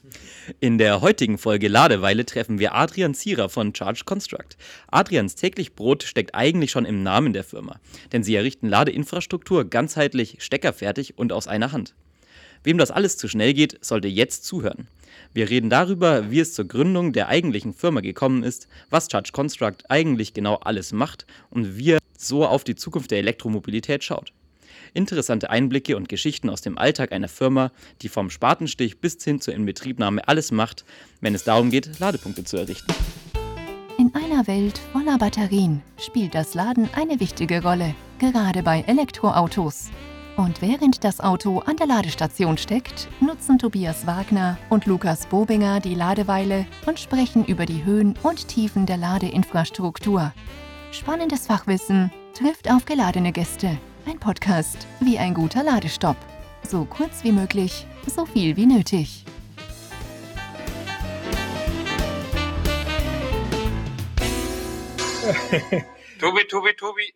In der heutigen Folge Ladeweile treffen wir Adrian Zierer von Charge Construct. Adrians täglich Brot steckt eigentlich schon im Namen der Firma, denn sie errichten Ladeinfrastruktur ganzheitlich, steckerfertig und aus einer Hand. Wem das alles zu schnell geht, sollte jetzt zuhören. Wir reden darüber, wie es zur Gründung der eigentlichen Firma gekommen ist, was Charge Construct eigentlich genau alles macht und wie er so auf die Zukunft der Elektromobilität schaut. Interessante Einblicke und Geschichten aus dem Alltag einer Firma, die vom Spatenstich bis hin zur Inbetriebnahme alles macht, wenn es darum geht, Ladepunkte zu errichten. In einer Welt voller Batterien spielt das Laden eine wichtige Rolle, gerade bei Elektroautos. Und während das Auto an der Ladestation steckt, nutzen Tobias Wagner und Lukas Bobinger die Ladeweile und sprechen über die Höhen und Tiefen der Ladeinfrastruktur. Spannendes Fachwissen trifft auf geladene Gäste. Ein Podcast wie ein guter Ladestopp. So kurz wie möglich, so viel wie nötig. Tobi.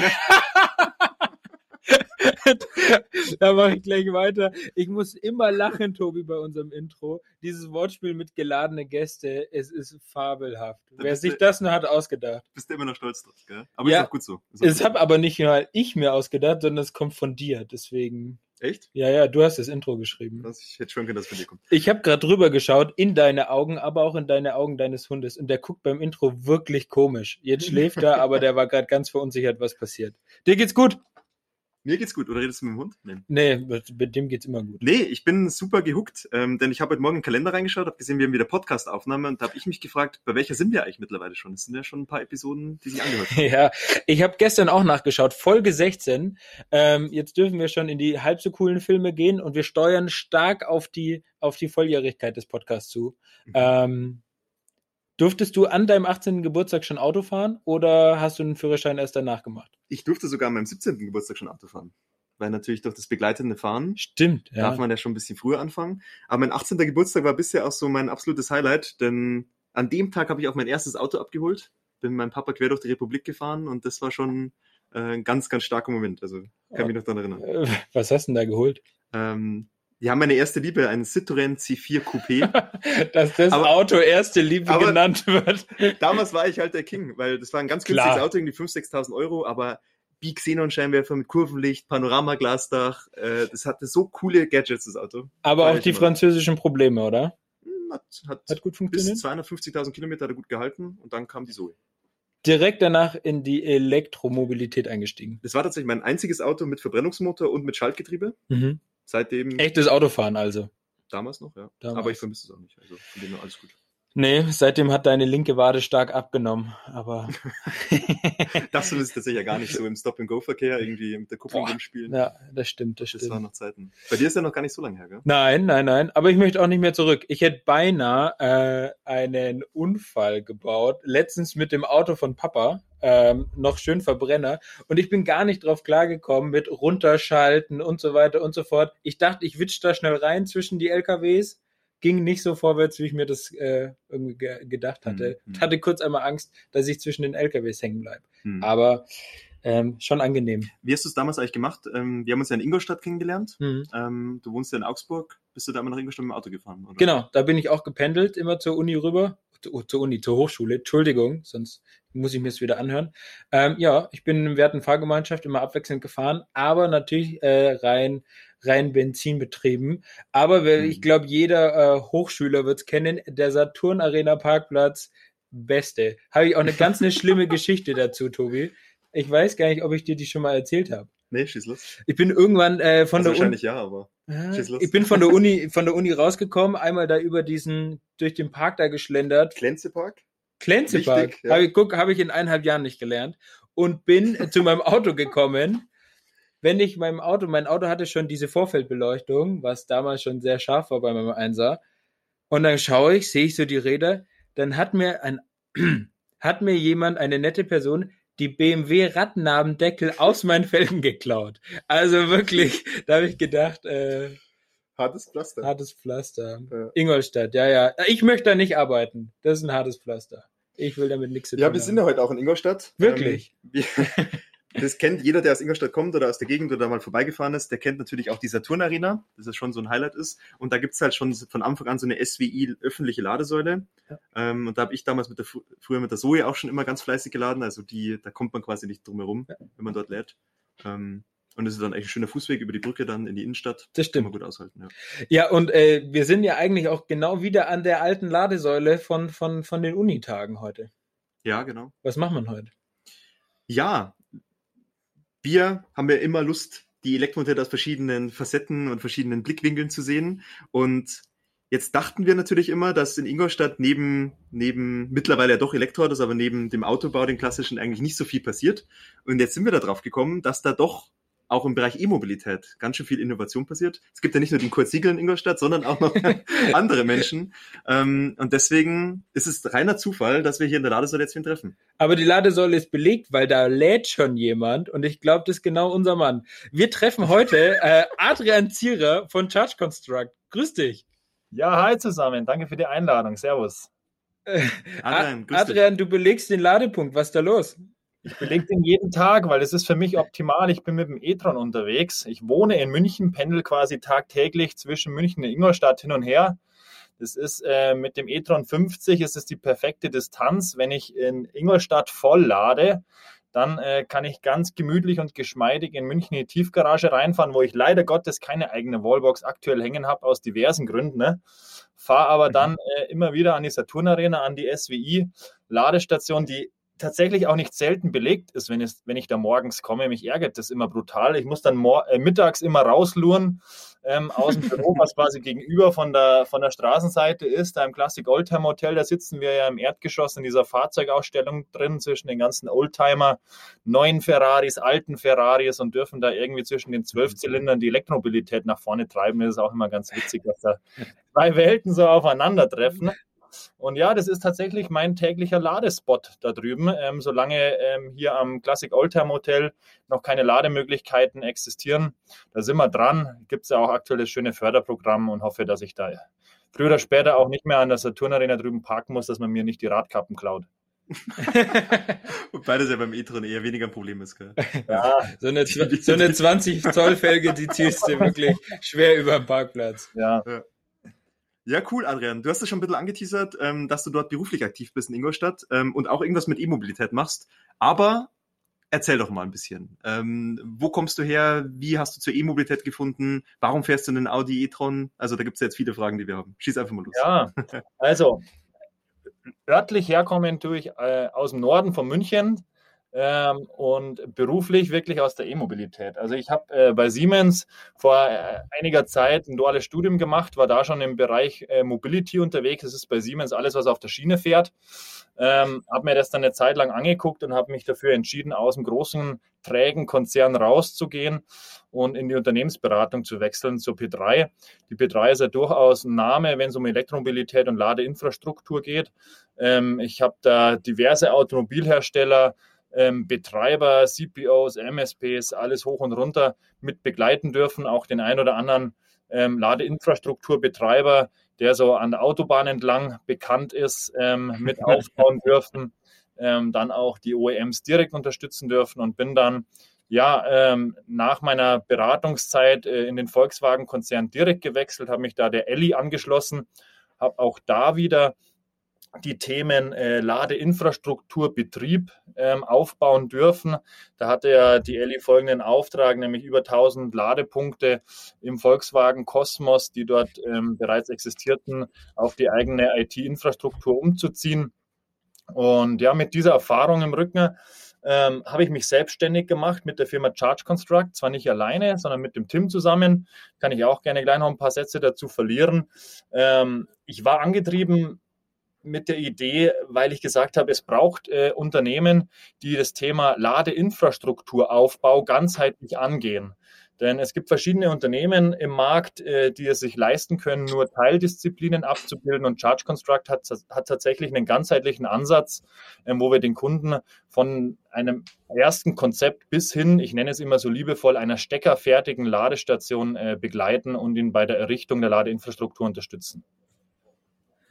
Da mache ich gleich weiter. Ich muss immer lachen, Tobi, bei unserem Intro. Dieses Wortspiel mit geladene Gäste, es ist fabelhaft. Wer sich das nur hat ausgedacht. Bist du immer noch stolz drauf, gell? Aber ja, ist auch gut so. Es habe aber nicht mal ich mir ausgedacht, sondern es kommt von dir. Deswegen. Echt? Ja, du hast das Intro geschrieben. Ich hätte schon können, dass es von dir kommt. Ich habe gerade drüber geschaut, in deine Augen, aber auch in deine Augen deines Hundes. Und der guckt beim Intro wirklich komisch. Jetzt schläft er, aber der war gerade ganz verunsichert, was passiert. Dir geht's gut? Mir geht's gut. Oder redest du mit dem Hund? Nee, mit dem geht's immer gut. Nee, ich bin super gehuckt, denn ich habe heute Morgen in den Kalender reingeschaut, habe gesehen, wir haben wieder Podcast-Aufnahme und da habe ich mich gefragt, bei welcher sind wir eigentlich mittlerweile schon? Es sind ja schon ein paar Episoden, die sich angehört haben. Ja, ich habe gestern auch nachgeschaut, Folge 16. Jetzt dürfen wir schon in die halb so coolen Filme gehen und wir steuern stark auf die Volljährigkeit des Podcasts zu. Durftest du an deinem 18. Geburtstag schon Auto fahren oder hast du einen Führerschein erst danach gemacht? Ich durfte sogar an meinem 17. Geburtstag schon Auto fahren. Weil natürlich durch das begleitende Fahren Stimmt, ja. Darf man ja schon ein bisschen früher anfangen. Aber mein 18. Geburtstag war bisher auch so mein absolutes Highlight, denn an dem Tag habe ich auch mein erstes Auto abgeholt. Bin mit meinem Papa quer durch die Republik gefahren und das war schon ein ganz, ganz starker Moment. Also kann mich noch daran erinnern. Was hast du denn da geholt? Wir haben meine erste Liebe, einen Citroën C4 Coupé. Dass das Auto erste Liebe genannt wird. Damals war ich halt der King, weil das war ein ganz günstiges Auto, irgendwie 5.000, 6.000 Euro, aber Bi-Xenon-Scheinwerfer mit Kurvenlicht, Panoramaglasdach, das hatte so coole Gadgets, das Auto. Aber auch die französischen Probleme, oder? Hat gut funktioniert? Bis 250.000 Kilometer hat er gut gehalten und dann kam die Zoe. Direkt danach in die Elektromobilität eingestiegen. Das war tatsächlich mein einziges Auto mit Verbrennungsmotor und mit Schaltgetriebe. Mhm. Seitdem. Echtes Autofahren also. Damals noch, ja. Damals. Aber ich vermisse es auch nicht. Also von dem her alles gut. Nee, seitdem hat deine linke Wade stark abgenommen. Aber das ist tatsächlich ja gar nicht so im Stop-and-Go-Verkehr irgendwie mit der Kupplung rumspielen. Ja, das stimmt. Das waren noch Zeiten. Bei dir ist ja noch gar nicht so lange her, gell? Nein. Aber ich möchte auch nicht mehr zurück. Ich hätte beinahe einen Unfall gebaut. Letztens mit dem Auto von Papa. Noch schön Verbrenner. Und ich bin gar nicht drauf klargekommen mit runterschalten und so weiter und so fort. Ich dachte, ich witsch da schnell rein zwischen die LKWs. Ging nicht so vorwärts, wie ich mir das irgendwie gedacht hatte. Ich hatte kurz einmal Angst, dass ich zwischen den LKWs hängen bleibe. Aber schon angenehm. Wie hast du es damals eigentlich gemacht? Wir haben uns ja in Ingolstadt kennengelernt. Du wohnst ja in Augsburg. Bist du da immer nach Ingolstadt mit dem Auto gefahren? Oder? Genau, da bin ich auch gependelt, immer zur Uni rüber. Zur Hochschule, Entschuldigung, sonst muss ich mir es wieder anhören. Wir hatten Fahrgemeinschaft immer abwechselnd gefahren, aber natürlich rein Benzin betrieben. Aber ich glaube, jeder Hochschüler wird es kennen, der Saturn Arena Parkplatz, beste. Habe ich auch eine schlimme Geschichte dazu, Tobi. Ich weiß gar nicht, ob ich dir die schon mal erzählt habe. Nee, schieß los. Ich bin irgendwann von der Uni. Wahrscheinlich ja, aber schieß los. Ich bin von der Uni rausgekommen, einmal da durch den Park da geschlendert. Klenzepark? Klenzepark. Ja. Habe ich in 1,5 Jahren nicht gelernt. Und bin zu meinem Auto gekommen. Mein Auto hatte schon diese Vorfeldbeleuchtung, was damals schon sehr scharf war bei meinem 1er. Und dann sehe ich so die Räder, dann hat mir jemand, eine nette Person, die BMW-Radnabendeckel aus meinen Felgen geklaut. Also wirklich, da habe ich gedacht, hartes Pflaster. Ja. Ingolstadt, ja. Ich möchte da nicht arbeiten. Das ist ein hartes Pflaster. Ich will damit nichts zu tun haben. Ja, wir sind ja heute auch in Ingolstadt. Wirklich? Das kennt jeder, der aus Ingolstadt kommt oder aus der Gegend oder mal vorbeigefahren ist, der kennt natürlich auch die Saturn Arena, das ist schon so ein Highlight ist. Und da gibt's halt schon von Anfang an so eine SWI öffentliche Ladesäule. Ja. Und da habe ich damals früher mit der Zoe auch schon immer ganz fleißig geladen. Also da kommt man quasi nicht drum herum, wenn man dort lädt. Und es ist dann echt ein schöner Fußweg über die Brücke dann in die Innenstadt. Das stimmt. Kann man gut aushalten, ja. Ja, und wir sind ja eigentlich auch genau wieder an der alten Ladesäule von den Unitagen heute. Ja, genau. Was macht man heute? Ja, wir haben ja immer Lust, die Elektromonteure aus verschiedenen Facetten und verschiedenen Blickwinkeln zu sehen. Und jetzt dachten wir natürlich immer, dass in Ingolstadt neben mittlerweile ja doch Elektroautos, aber neben dem Autobau, den klassischen, eigentlich nicht so viel passiert. Und jetzt sind wir da drauf gekommen, dass da doch auch im Bereich E-Mobilität ganz schön viel Innovation passiert. Es gibt ja nicht nur den Kurt Siegel in Ingolstadt, sondern auch noch andere Menschen. Und deswegen ist es reiner Zufall, dass wir hier in der Ladesäule jetzt treffen. Aber die Ladesäule ist belegt, weil da lädt schon jemand und ich glaube, das ist genau unser Mann. Wir treffen heute Adrian Zierer von Charge Construct. Grüß dich. Ja, hi zusammen. Danke für die Einladung. Servus. Adrian, du belegst den Ladepunkt. Was ist da los? Ich belege den jeden Tag, weil es ist für mich optimal. Ich bin mit dem e-tron unterwegs. Ich wohne in München, pendel quasi tagtäglich zwischen München und Ingolstadt hin und her. Das ist mit dem e-tron 50 ist es die perfekte Distanz. Wenn ich in Ingolstadt voll lade, dann kann ich ganz gemütlich und geschmeidig in München in die Tiefgarage reinfahren, wo ich leider Gottes keine eigene Wallbox aktuell hängen habe, aus diversen Gründen. Ne? Fahre aber dann immer wieder an die Saturn Arena, an die SWI-Ladestation, die tatsächlich auch nicht selten belegt ist, wenn ich da morgens komme. Mich ärgert das immer brutal. Ich muss dann mittags immer rausluren aus dem Büro, was quasi gegenüber von der Straßenseite ist. Da im Classic Oldtimer Hotel, da sitzen wir ja im Erdgeschoss in dieser Fahrzeugausstellung drin zwischen den ganzen Oldtimer, neuen Ferraris, alten Ferraris und dürfen da irgendwie zwischen den 12 Zylindern die Elektromobilität nach vorne treiben. Das ist auch immer ganz witzig, dass da zwei Welten so aufeinandertreffen. Und ja, das ist tatsächlich mein täglicher Ladespot da drüben. Solange hier am Classic Oldtimer Hotel noch keine Lademöglichkeiten existieren, da sind wir dran. Gibt es ja auch aktuell das schöne Förderprogramm und hoffe, dass ich da früher oder später auch nicht mehr an der Saturn Arena drüben parken muss, dass man mir nicht die Radkappen klaut. Wobei das ja beim e-tron eher weniger ein Problem ist, gell? Ja, so eine 20 Zoll Felge, die ziehst du wirklich schwer über den Parkplatz. Ja. Ja, cool, Adrian. Du hast es schon ein bisschen angeteasert, dass du dort beruflich aktiv bist in Ingolstadt und auch irgendwas mit E-Mobilität machst. Aber erzähl doch mal ein bisschen. Wo kommst du her? Wie hast du zur E-Mobilität gefunden? Warum fährst du einen Audi e-tron? Also da gibt es ja jetzt viele Fragen, die wir haben. Schieß einfach mal los. Ja, also örtlich herkommen tue ich aus dem Norden von München. Und beruflich wirklich aus der E-Mobilität. Also ich habe bei Siemens vor einiger Zeit ein duales Studium gemacht, war da schon im Bereich Mobility unterwegs. Das ist bei Siemens alles, was auf der Schiene fährt. Habe mir das dann eine Zeit lang angeguckt und habe mich dafür entschieden, aus dem großen, trägen Konzern rauszugehen und in die Unternehmensberatung zu wechseln zur P3. Die P3 ist ja durchaus ein Name, wenn es um Elektromobilität und Ladeinfrastruktur geht. Ich habe da diverse Automobilhersteller, Betreiber, CPOs, MSPs, alles hoch und runter mit begleiten dürfen, auch den ein oder anderen Ladeinfrastrukturbetreiber, der so an der Autobahn entlang bekannt ist, mit aufbauen dürfen, dann auch die OEMs direkt unterstützen dürfen und bin dann nach meiner Beratungszeit in den Volkswagen-Konzern direkt gewechselt, habe mich da der Elli angeschlossen, habe auch da wieder die Themen Ladeinfrastruktur, Betrieb aufbauen dürfen. Da hatte ja die Elli folgenden Auftrag, nämlich über 1000 Ladepunkte im Volkswagen Cosmos, die dort bereits existierten, auf die eigene IT-Infrastruktur umzuziehen. Und ja, mit dieser Erfahrung im Rücken habe ich mich selbstständig gemacht mit der Firma Charge Construct, zwar nicht alleine, sondern mit dem Tim zusammen. Kann ich auch gerne gleich noch ein paar Sätze dazu verlieren. Ich war angetrieben mit der Idee, weil ich gesagt habe, es braucht Unternehmen, die das Thema Ladeinfrastrukturaufbau ganzheitlich angehen. Denn es gibt verschiedene Unternehmen im Markt, die es sich leisten können, nur Teildisziplinen abzubilden. Und Charge Construct hat tatsächlich einen ganzheitlichen Ansatz, wo wir den Kunden von einem ersten Konzept bis hin, ich nenne es immer so liebevoll, einer steckerfertigen Ladestation begleiten und ihn bei der Errichtung der Ladeinfrastruktur unterstützen.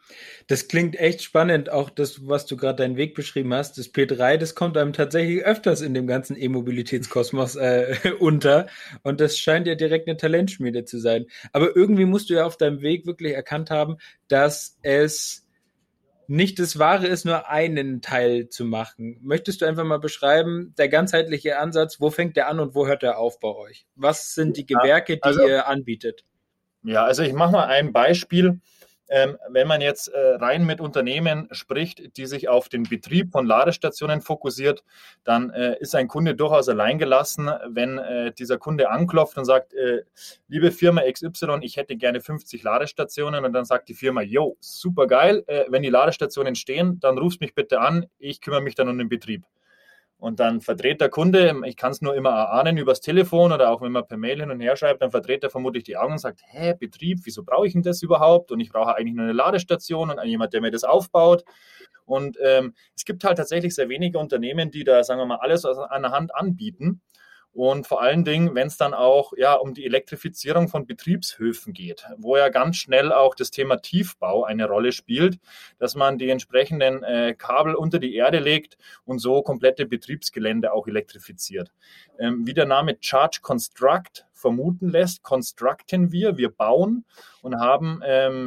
Das klingt echt spannend, auch das, was du gerade deinen Weg beschrieben hast. Das P3, das kommt einem tatsächlich öfters in dem ganzen E-Mobilitätskosmos unter. Und das scheint ja direkt eine Talentschmiede zu sein. Aber irgendwie musst du ja auf deinem Weg wirklich erkannt haben, dass es nicht das Wahre ist, nur einen Teil zu machen. Möchtest du einfach mal beschreiben, der ganzheitliche Ansatz, wo fängt der an und wo hört der auf bei euch? Was sind die Gewerke, die ihr anbietet? Ja, also ich mache mal ein Beispiel. Wenn man jetzt rein mit Unternehmen spricht, die sich auf den Betrieb von Ladestationen fokussiert, dann ist ein Kunde durchaus alleingelassen, wenn dieser Kunde anklopft und sagt, liebe Firma XY, ich hätte gerne 50 Ladestationen, und dann sagt die Firma, jo, super geil, wenn die Ladestationen stehen, dann rufst mich bitte an, ich kümmere mich dann um den Betrieb. Und dann verdreht der Kunde, ich kann es nur immer erahnen übers Telefon oder auch wenn man per Mail hin und her schreibt, dann verdreht er vermutlich die Augen und sagt, Betrieb, wieso brauche ich denn das überhaupt? Und ich brauche eigentlich nur eine Ladestation und jemand, der mir das aufbaut. Und es gibt halt tatsächlich sehr wenige Unternehmen, die da, sagen wir mal, alles an der Hand anbieten. Und vor allen Dingen, wenn es dann auch um die Elektrifizierung von Betriebshöfen geht, wo ja ganz schnell auch das Thema Tiefbau eine Rolle spielt, dass man die entsprechenden Kabel unter die Erde legt und so komplette Betriebsgelände auch elektrifiziert. Wie der Name Charge Construct vermuten lässt, constructen wir bauen und haben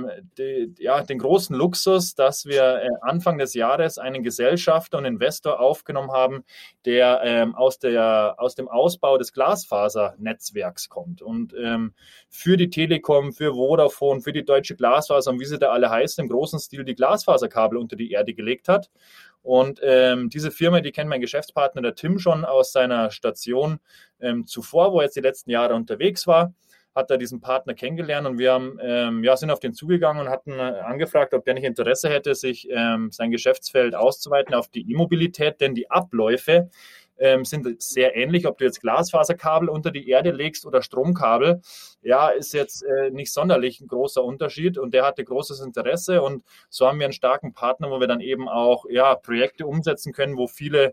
den großen Luxus, dass wir Anfang des Jahres einen Gesellschafter und Investor aufgenommen haben, der aus dem Ausbau des Glasfasernetzwerks kommt und für die Telekom, für Vodafone, für die Deutsche Glasfaser und wie sie da alle heißen, im großen Stil die Glasfaserkabel unter die Erde gelegt hat. Und diese Firma, die kennt mein Geschäftspartner, der Tim, schon aus seiner Station zuvor, wo er jetzt die letzten Jahre unterwegs war, hat er diesen Partner kennengelernt und wir haben, sind auf den zugegangen und hatten angefragt, ob der nicht Interesse hätte, sich sein Geschäftsfeld auszuweiten auf die E-Mobilität, denn die Abläufe sind sehr ähnlich. Ob du jetzt Glasfaserkabel unter die Erde legst oder Stromkabel, ist jetzt nicht sonderlich ein großer Unterschied, und der hatte großes Interesse, und so haben wir einen starken Partner, wo wir dann eben auch Projekte umsetzen können, wo viele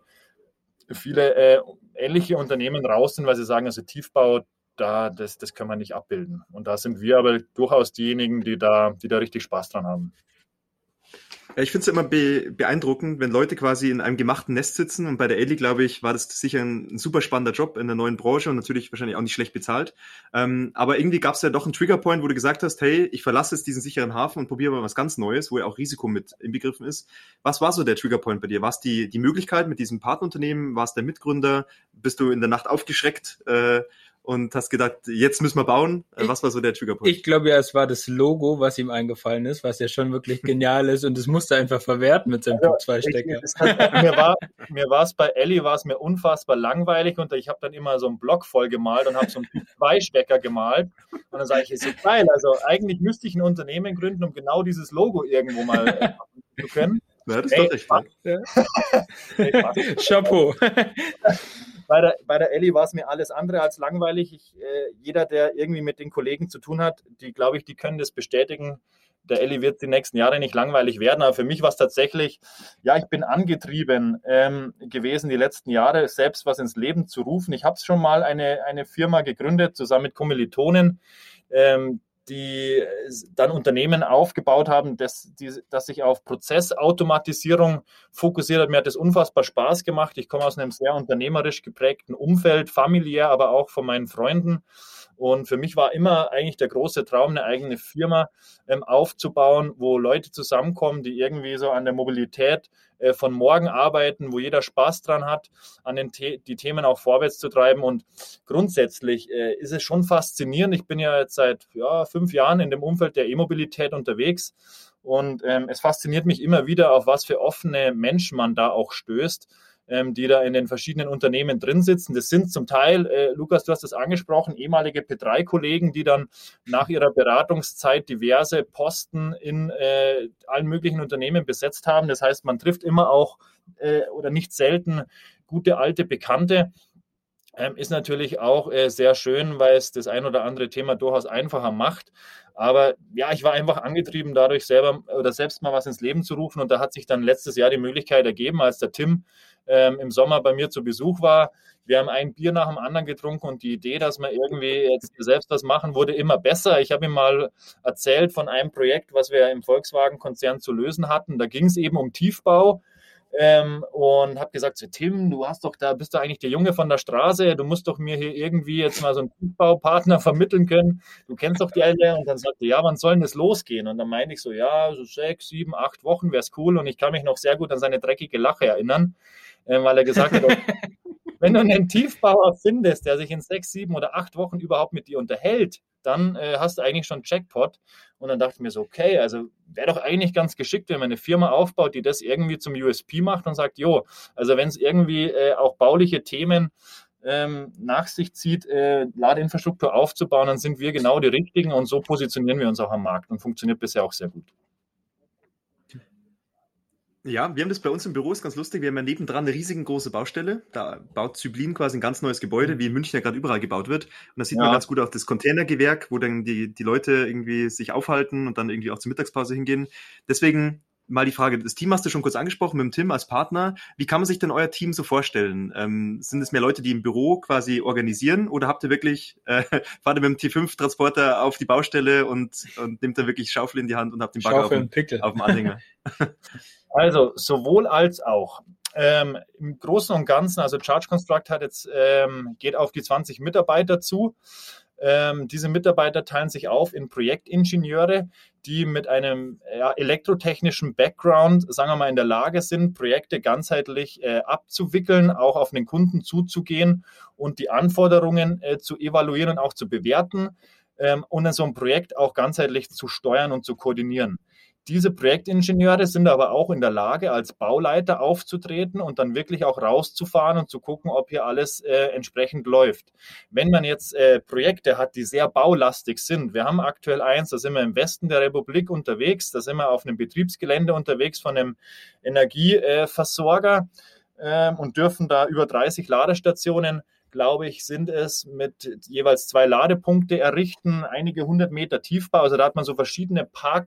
ähnliche Unternehmen raus sind, weil sie sagen, also Tiefbau, das können wir nicht abbilden. Und da sind wir aber durchaus diejenigen, die da richtig Spaß dran haben. Ja, ich finde es immer beeindruckend, wenn Leute quasi in einem gemachten Nest sitzen, und bei der Elli, glaube ich, war das sicher ein super spannender Job in der neuen Branche und natürlich wahrscheinlich auch nicht schlecht bezahlt. Aber irgendwie gab es ja doch einen Triggerpoint, wo du gesagt hast, hey, ich verlasse jetzt diesen sicheren Hafen und probiere mal was ganz Neues, wo ja auch Risiko mit inbegriffen ist. Was war so der Triggerpoint bei dir? War es die Möglichkeit mit diesem Partnerunternehmen? War es der Mitgründer? Bist du in der Nacht aufgeschreckt und hast gedacht, jetzt müssen wir bauen? Was war so der Triggerpoint? Ich glaube es war das Logo, was ihm eingefallen ist, was ja schon wirklich genial ist, und das musste er einfach verwerten mit seinem Typ-2-Stecker. Mir war es bei Elli mir unfassbar langweilig, und ich habe dann immer so einen Block voll gemalt und habe so einen Typ-2-Stecker gemalt, und dann sage ich, ist so geil, also eigentlich müsste ich ein Unternehmen gründen, um genau dieses Logo irgendwo mal machen zu können. Ja, das ist doch echt spannend. Chapeau. Bei der Elli war es mir alles andere als langweilig. Jeder, der irgendwie mit den Kollegen zu tun hat, die können das bestätigen. Der Elli wird die nächsten Jahre nicht langweilig werden, aber für mich war es tatsächlich, ich bin angetrieben gewesen, die letzten Jahre selbst was ins Leben zu rufen. Ich habe schon mal eine Firma gegründet, zusammen mit Kommilitonen, die dann Unternehmen aufgebaut haben, das sich auf Prozessautomatisierung fokussiert hat. Mir hat das unfassbar Spaß gemacht. Ich komme aus einem sehr unternehmerisch geprägten Umfeld, familiär, aber auch von meinen Freunden. Und für mich war immer eigentlich der große Traum, eine eigene Firma aufzubauen, wo Leute zusammenkommen, die irgendwie so an der Mobilität von morgen arbeiten, wo jeder Spaß dran hat, an die Themen auch vorwärts zu treiben. Und grundsätzlich ist es schon faszinierend. Ich bin ja jetzt seit 5 Jahren in dem Umfeld der E-Mobilität unterwegs, und es fasziniert mich immer wieder, auf was für offene Menschen man da auch stößt, die da in den verschiedenen Unternehmen drin sitzen. Das sind zum Teil, Lukas, du hast das angesprochen, ehemalige P3-Kollegen, die dann nach ihrer Beratungszeit diverse Posten in allen möglichen Unternehmen besetzt haben. Das heißt, man trifft immer auch oder nicht selten gute alte Bekannte. Ist natürlich auch sehr schön, weil es das ein oder andere Thema durchaus einfacher macht. Aber ja, ich war einfach angetrieben, dadurch selbst mal was ins Leben zu rufen. Und da hat sich dann letztes Jahr die Möglichkeit ergeben, als der Tim im Sommer bei mir zu Besuch war. Wir haben ein Bier nach dem anderen getrunken und die Idee, dass wir irgendwie jetzt selbst was machen, wurde immer besser. Ich habe ihm mal erzählt von einem Projekt, was wir im Volkswagen-Konzern zu lösen hatten. Da ging es eben um Tiefbau. Und habe gesagt, so, Tim, bist du eigentlich der Junge von der Straße, du musst doch mir hier irgendwie jetzt mal so einen Tiefbaupartner vermitteln können, du kennst doch die alle. Und dann sagte er, ja, wann soll denn das losgehen? Und dann meinte ich so, ja, so 6, 7, 8 Wochen wäre es cool. Und ich kann mich noch sehr gut an seine dreckige Lache erinnern, weil er gesagt hat, wenn du einen Tiefbauer findest, der sich in 6, 7 oder 8 Wochen überhaupt mit dir unterhält, dann hast du eigentlich schon Jackpot. Und dann dachte ich mir so, okay, also wäre doch eigentlich ganz geschickt, wenn man eine Firma aufbaut, die das irgendwie zum USP macht und sagt, jo, also wenn es irgendwie auch bauliche Themen nach sich zieht, Ladeinfrastruktur aufzubauen, dann sind wir genau die Richtigen und so positionieren wir uns auch am Markt und funktioniert bisher auch sehr gut. Ja, wir haben das bei uns im Büro, ist ganz lustig. Wir haben ja nebendran eine riesengroße Baustelle. Da baut Zyblin quasi ein ganz neues Gebäude, wie in München ja gerade überall gebaut wird. Und da sieht man ganz gut auch das Containergewerk, wo dann die Leute irgendwie sich aufhalten und dann irgendwie auch zur Mittagspause hingehen. Deswegen mal die Frage, das Team hast du schon kurz angesprochen mit dem Tim als Partner. Wie kann man sich denn euer Team so vorstellen? Sind es mehr Leute, die im Büro quasi organisieren oder habt ihr wirklich, fahrt ihr mit dem T5-Transporter auf die Baustelle und nehmt dann wirklich Schaufel in die Hand und habt den Bagger auf dem Anhänger? Also sowohl als auch. Im Großen und Ganzen, also Charge Construct geht auf die 20 Mitarbeiter zu. Diese Mitarbeiter teilen sich auf in Projektingenieure, die mit einem elektrotechnischen Background, sagen wir mal, in der Lage sind, Projekte ganzheitlich abzuwickeln, auch auf den Kunden zuzugehen und die Anforderungen zu evaluieren und auch zu bewerten und dann so ein Projekt auch ganzheitlich zu steuern und zu koordinieren. Diese Projektingenieure sind aber auch in der Lage, als Bauleiter aufzutreten und dann wirklich auch rauszufahren und zu gucken, ob hier alles entsprechend läuft. Wenn man jetzt Projekte hat, die sehr baulastig sind, wir haben aktuell eins, da sind wir im Westen der Republik unterwegs, da sind wir auf einem Betriebsgelände unterwegs von einem Energieversorger und dürfen da über 30 Ladestationen, glaube ich, sind es, mit jeweils 2 Ladepunkte errichten, einige 100 Meter Tiefbau. Also da hat man so verschiedene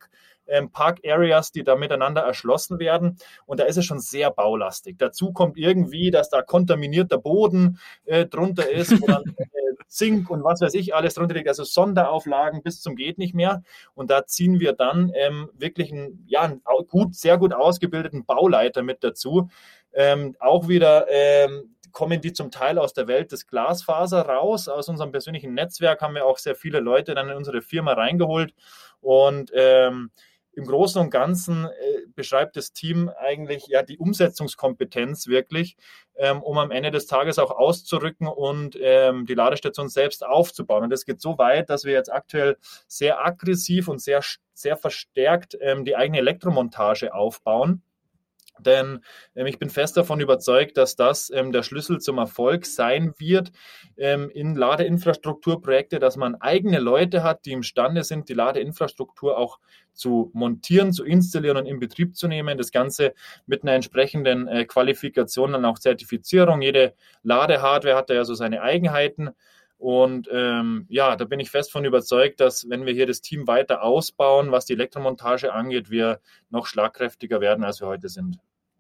Park-Areas, die da miteinander erschlossen werden. Und da ist es schon sehr baulastig. Dazu kommt irgendwie, dass da kontaminierter Boden drunter ist, wo dann Zink und was weiß ich alles drunter liegt. Also Sonderauflagen bis zum geht nicht mehr. Und da ziehen wir dann wirklich einen sehr gut ausgebildeten Bauleiter mit dazu. Auch wieder kommen die zum Teil aus der Welt des Glasfaser raus. Aus unserem persönlichen Netzwerk haben wir auch sehr viele Leute dann in unsere Firma reingeholt. Und im Großen und Ganzen beschreibt das Team eigentlich die Umsetzungskompetenz wirklich, um am Ende des Tages auch auszurücken und die Ladestation selbst aufzubauen. Und das geht so weit, dass wir jetzt aktuell sehr aggressiv und sehr, sehr verstärkt die eigene Elektromontage aufbauen. Denn ich bin fest davon überzeugt, dass das der Schlüssel zum Erfolg sein wird in Ladeinfrastrukturprojekte, dass man eigene Leute hat, die imstande sind, die Ladeinfrastruktur auch zu montieren, zu installieren und in Betrieb zu nehmen. Das Ganze mit einer entsprechenden Qualifikation und auch Zertifizierung. Jede Ladehardware hat da ja so seine Eigenheiten. Und da bin ich fest von überzeugt, dass wenn wir hier das Team weiter ausbauen, was die Elektromontage angeht, wir noch schlagkräftiger werden, als wir heute sind.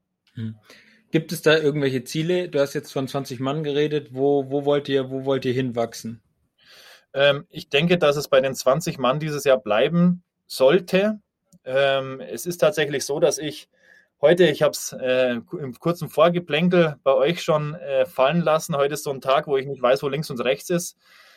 Gibt es da irgendwelche Ziele? Du hast jetzt von 20 Mann geredet. Wo wollt ihr hinwachsen? Ich denke, dass es bei den 20 Mann dieses Jahr bleiben sollte. Es ist tatsächlich so, dass ich habe es im kurzen Vorgeplänkel bei euch schon fallen lassen. Heute ist so ein Tag, wo ich nicht weiß, wo links und rechts ist.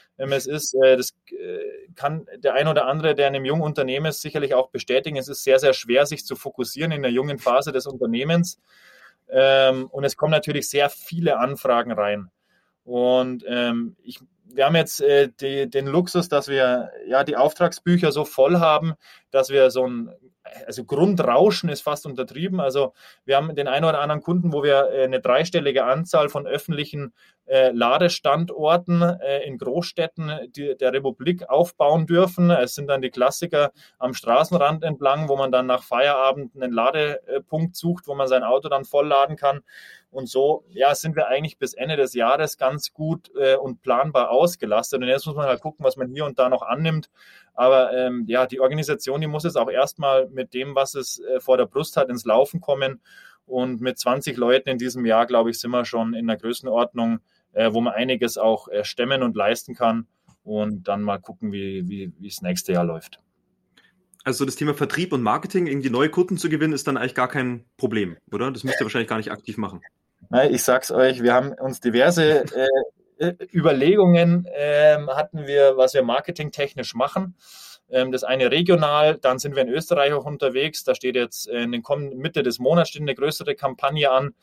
Das kann der ein oder andere, der in einem jungen Unternehmen ist, sicherlich auch bestätigen. Es ist sehr, sehr schwer, sich zu fokussieren in der jungen Phase des Unternehmens. Und es kommen natürlich sehr viele Anfragen rein. Und wir haben jetzt den Luxus, dass wir die Auftragsbücher so voll haben, dass wir also Grundrauschen ist fast untertrieben. Also wir haben den einen oder anderen Kunden, wo wir eine dreistellige Anzahl von öffentlichen Ladestandorten in Großstädten der Republik aufbauen dürfen. Es sind dann die Klassiker am Straßenrand entlang, wo man dann nach Feierabend einen Ladepunkt sucht, wo man sein Auto dann vollladen kann. Und so sind wir eigentlich bis Ende des Jahres ganz gut und planbar ausgelastet. Und jetzt muss man halt gucken, was man hier und da noch annimmt. Aber die Organisation, die muss jetzt auch erstmal mit dem, was es vor der Brust hat, ins Laufen kommen. Und mit 20 Leuten in diesem Jahr, glaube ich, sind wir schon in der Größenordnung, wo man einiges auch stemmen und leisten kann. Und dann mal gucken, wie das nächste Jahr läuft. Also das Thema Vertrieb und Marketing, irgendwie neue Kunden zu gewinnen, ist dann eigentlich gar kein Problem, oder? Das müsst ihr wahrscheinlich gar nicht aktiv machen. Nein, ich sag's euch, wir haben uns diverse Überlegungen hatten wir, was wir marketingtechnisch machen. Das eine regional, dann sind wir in Österreich auch unterwegs. Da steht jetzt Mitte des Monats steht eine größere Kampagne an,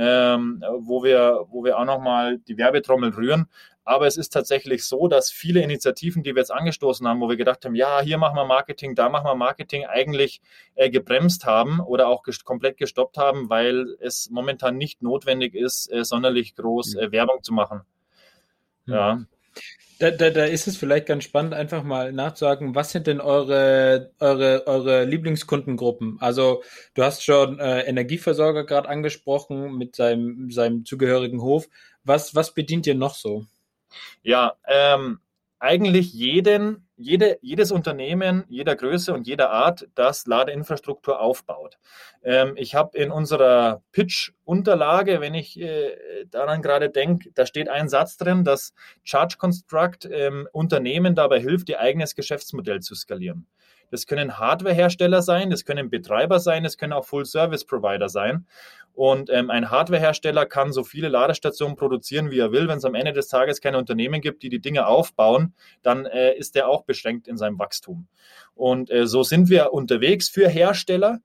wo wir auch nochmal die Werbetrommel rühren. Aber es ist tatsächlich so, dass viele Initiativen, die wir jetzt angestoßen haben, wo wir gedacht haben, ja, hier machen wir Marketing, da machen wir Marketing, eigentlich gebremst haben oder auch komplett gestoppt haben, weil es momentan nicht notwendig ist, sonderlich groß Werbung zu machen. Ja. Da ist es vielleicht ganz spannend, einfach mal nachzusagen, was sind denn eure Lieblingskundengruppen? Also du hast schon Energieversorger gerade angesprochen mit seinem zugehörigen Hof. Was bedient ihr noch so? Ja, eigentlich jedes Unternehmen, jeder Größe und jeder Art, das Ladeinfrastruktur aufbaut. Ich habe in unserer Pitch-Unterlage, wenn ich daran gerade denke, da steht ein Satz drin, dass Charge Construct Unternehmen dabei hilft, ihr eigenes Geschäftsmodell zu skalieren. Das können Hardwarehersteller sein, das können Betreiber sein, das können auch Full-Service-Provider sein. Und ein Hardwarehersteller kann so viele Ladestationen produzieren, wie er will. Wenn es am Ende des Tages keine Unternehmen gibt, die Dinge aufbauen, dann ist er auch beschränkt in seinem Wachstum. Und so sind wir unterwegs für Hersteller,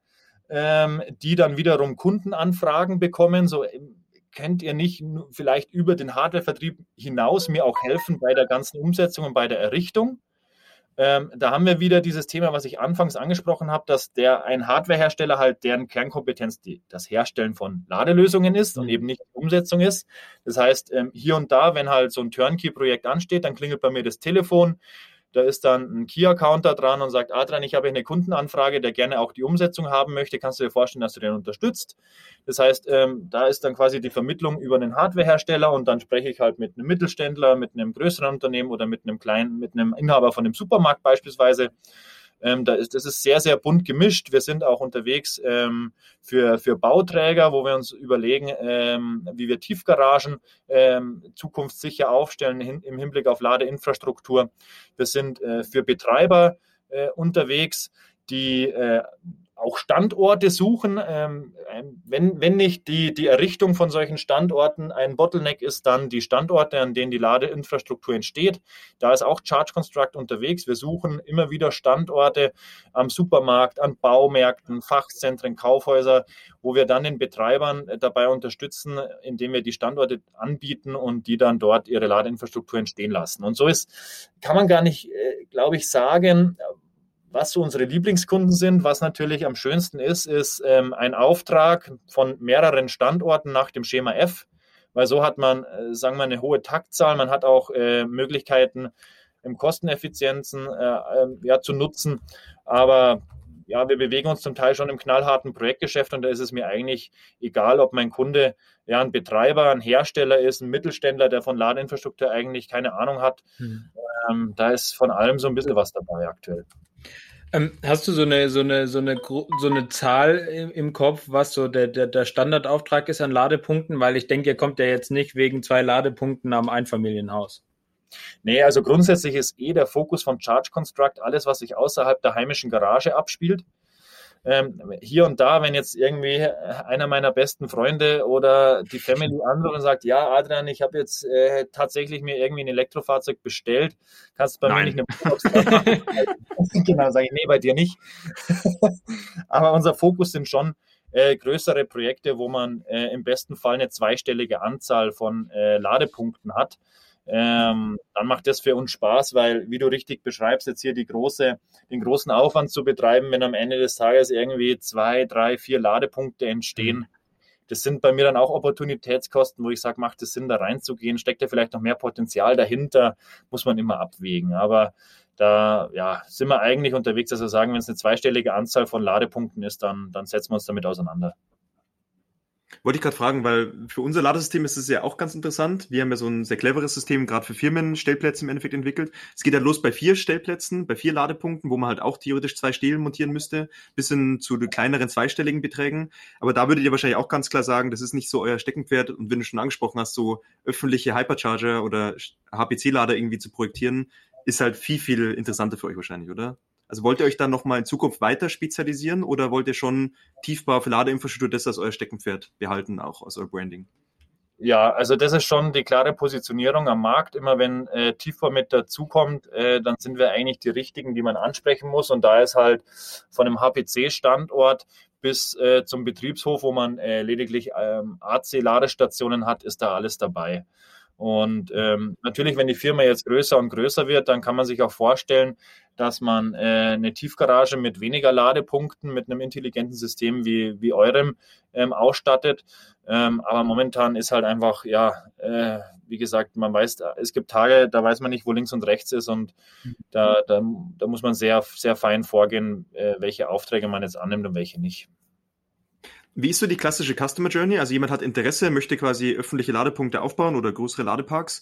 die dann wiederum Kundenanfragen bekommen. So könnt ihr nicht vielleicht über den Hardwarevertrieb hinaus mir auch helfen bei der ganzen Umsetzung und bei der Errichtung? Da haben wir wieder dieses Thema, was ich anfangs angesprochen habe, dass ein Hardwarehersteller halt deren Kernkompetenz das Herstellen von Ladelösungen ist und eben nicht die Umsetzung ist. Das heißt, hier und da, wenn halt so ein Turnkey-Projekt ansteht, dann klingelt bei mir das Telefon. Da ist dann ein Key-Accounter dran und sagt, Adrian, ich habe eine Kundenanfrage, der gerne auch die Umsetzung haben möchte. Kannst du dir vorstellen, dass du den unterstützt? Das heißt, da ist dann quasi die Vermittlung über einen Hardwarehersteller und dann spreche ich halt mit einem Mittelständler, mit einem größeren Unternehmen oder mit einem Inhaber von einem Supermarkt beispielsweise. Das ist sehr, sehr bunt gemischt. Wir sind auch unterwegs für Bauträger, wo wir uns überlegen, wie wir Tiefgaragen zukunftssicher aufstellen im Hinblick auf Ladeinfrastruktur. Wir sind für Betreiber unterwegs, die auch Standorte suchen. Wenn nicht die Errichtung von solchen Standorten ein Bottleneck ist, dann die Standorte, an denen die Ladeinfrastruktur entsteht. Da ist auch Charge Construct unterwegs. Wir suchen immer wieder Standorte am Supermarkt, an Baumärkten, Fachzentren, Kaufhäuser, wo wir dann den Betreibern dabei unterstützen, indem wir die Standorte anbieten und die dann dort ihre Ladeinfrastruktur entstehen lassen. Und so kann man gar nicht, glaube ich, sagen, was so unsere Lieblingskunden sind. Was natürlich am schönsten ist ein Auftrag von mehreren Standorten nach dem Schema F, weil so hat man, sagen wir, eine hohe Taktzahl. Man hat auch Möglichkeiten, Kosteneffizienzen zu nutzen. Aber ja, wir bewegen uns zum Teil schon im knallharten Projektgeschäft und da ist es mir eigentlich egal, ob mein Kunde ein Betreiber, ein Hersteller ist, ein Mittelständler, der von Ladeinfrastruktur eigentlich keine Ahnung hat. Da ist von allem so ein bisschen was dabei aktuell. Hast du so eine Zahl im Kopf, was so der Standardauftrag ist an Ladepunkten? Weil ich denke, ihr kommt ja jetzt nicht wegen 2 Ladepunkten am Einfamilienhaus. Nee, also grundsätzlich ist der Fokus vom Charge Construct alles, was sich außerhalb der heimischen Garage abspielt. Hier und da, wenn jetzt irgendwie einer meiner besten Freunde oder die Family anruft und sagt, ja, Adrian, ich habe jetzt tatsächlich mir irgendwie ein Elektrofahrzeug bestellt, kannst du bei mir nicht eine Box machen? Genau, sage ich, nee, bei dir nicht. Aber unser Fokus sind schon größere Projekte, wo man im besten Fall eine zweistellige Anzahl von Ladepunkten hat. dann macht das für uns Spaß, weil, wie du richtig beschreibst, jetzt hier den großen Aufwand zu betreiben, wenn am Ende des Tages irgendwie 2, 3, 4 Ladepunkte entstehen. Das sind bei mir dann auch Opportunitätskosten, wo ich sage, macht es Sinn, da reinzugehen? Steckt ja vielleicht noch mehr Potenzial dahinter? Muss man immer abwägen. Aber da sind wir eigentlich unterwegs, dass wir sagen, wenn es eine zweistellige Anzahl von Ladepunkten ist, dann setzen wir uns damit auseinander. Wollte ich gerade fragen, weil für unser Ladesystem ist es ja auch ganz interessant. Wir haben ja so ein sehr cleveres System, gerade für Firmenstellplätze im Endeffekt entwickelt. Es geht ja los bei 4 Stellplätzen, bei 4 Ladepunkten, wo man halt auch theoretisch 2 Stelen montieren müsste, bis hin zu kleineren zweistelligen Beträgen. Aber da würdet ihr wahrscheinlich auch ganz klar sagen, das ist nicht so euer Steckenpferd. Und wenn du schon angesprochen hast, so öffentliche Hypercharger oder HPC-Lader irgendwie zu projektieren, ist halt viel, viel interessanter für euch wahrscheinlich, oder? Also wollt ihr euch dann nochmal in Zukunft weiter spezialisieren oder wollt ihr schon Tiefbau für Ladeinfrastruktur, das als euer Steckenpferd behalten, auch aus euer Branding? Ja, also das ist schon die klare Positionierung am Markt. Immer wenn Tiefbau mit dazukommt, dann sind wir eigentlich die Richtigen, die man ansprechen muss. Und da ist halt von einem HPC-Standort bis zum Betriebshof, wo man lediglich AC-Ladestationen hat, ist da alles dabei. Und natürlich, wenn die Firma jetzt größer und größer wird, dann kann man sich auch vorstellen, dass man eine Tiefgarage mit weniger Ladepunkten, mit einem intelligenten System wie eurem ausstattet. Aber momentan ist halt einfach, wie gesagt, man weiß, es gibt Tage, da weiß man nicht, wo links und rechts ist, und da muss man sehr, sehr fein vorgehen, welche Aufträge man jetzt annimmt und welche nicht. Wie ist so die klassische Customer Journey? Also jemand hat Interesse, möchte quasi öffentliche Ladepunkte aufbauen oder größere Ladeparks.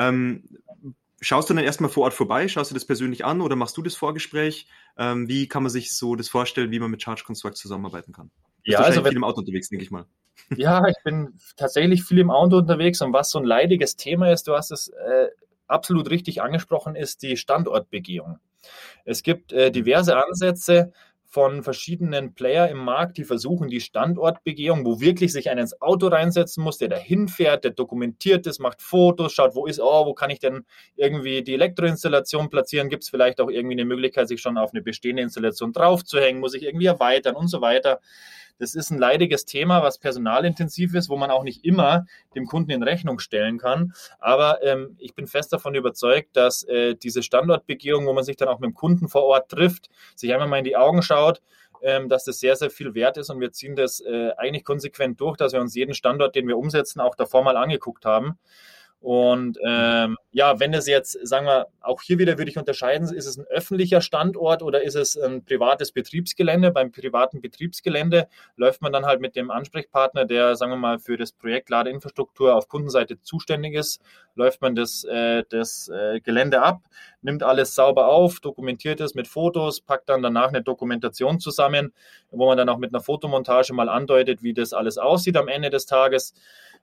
Schaust du dann erstmal vor Ort vorbei? Schaust du das persönlich an oder machst du das Vorgespräch? Wie kann man sich so das vorstellen, wie man mit Charge Construct zusammenarbeiten kann? Ja, also viel im Auto unterwegs, denke ich mal. Ja, ich bin tatsächlich viel im Auto unterwegs, und was so ein leidiges Thema ist, du hast es absolut richtig angesprochen, ist die Standortbegehung. Es gibt diverse Ansätze von verschiedenen Player im Markt, die versuchen, die Standortbegehung, wo wirklich sich einer ins Auto reinsetzen muss, der dahin fährt, der dokumentiert ist, macht Fotos, schaut, wo kann ich denn irgendwie die Elektroinstallation platzieren, gibt es vielleicht auch irgendwie eine Möglichkeit, sich schon auf eine bestehende Installation draufzuhängen, muss ich irgendwie erweitern und so weiter. Das ist ein leidiges Thema, was personalintensiv ist, wo man auch nicht immer dem Kunden in Rechnung stellen kann. Aber ich bin fest davon überzeugt, dass diese Standortbegehung, wo man sich dann auch mit dem Kunden vor Ort trifft, sich einmal mal in die Augen schaut, dass das sehr, sehr viel wert ist. Und wir ziehen das eigentlich konsequent durch, dass wir uns jeden Standort, den wir umsetzen, auch davor mal angeguckt haben. Und wenn es jetzt, sagen wir, auch hier wieder würde ich unterscheiden, ist es ein öffentlicher Standort oder ist es ein privates Betriebsgelände? Beim privaten Betriebsgelände läuft man dann halt mit dem Ansprechpartner, der, sagen wir mal, für das Projekt Ladeinfrastruktur auf Kundenseite zuständig ist, läuft man das Gelände ab, nimmt alles sauber auf, dokumentiert es mit Fotos, packt dann danach eine Dokumentation zusammen, wo man dann auch mit einer Fotomontage mal andeutet, wie das alles aussieht am Ende des Tages.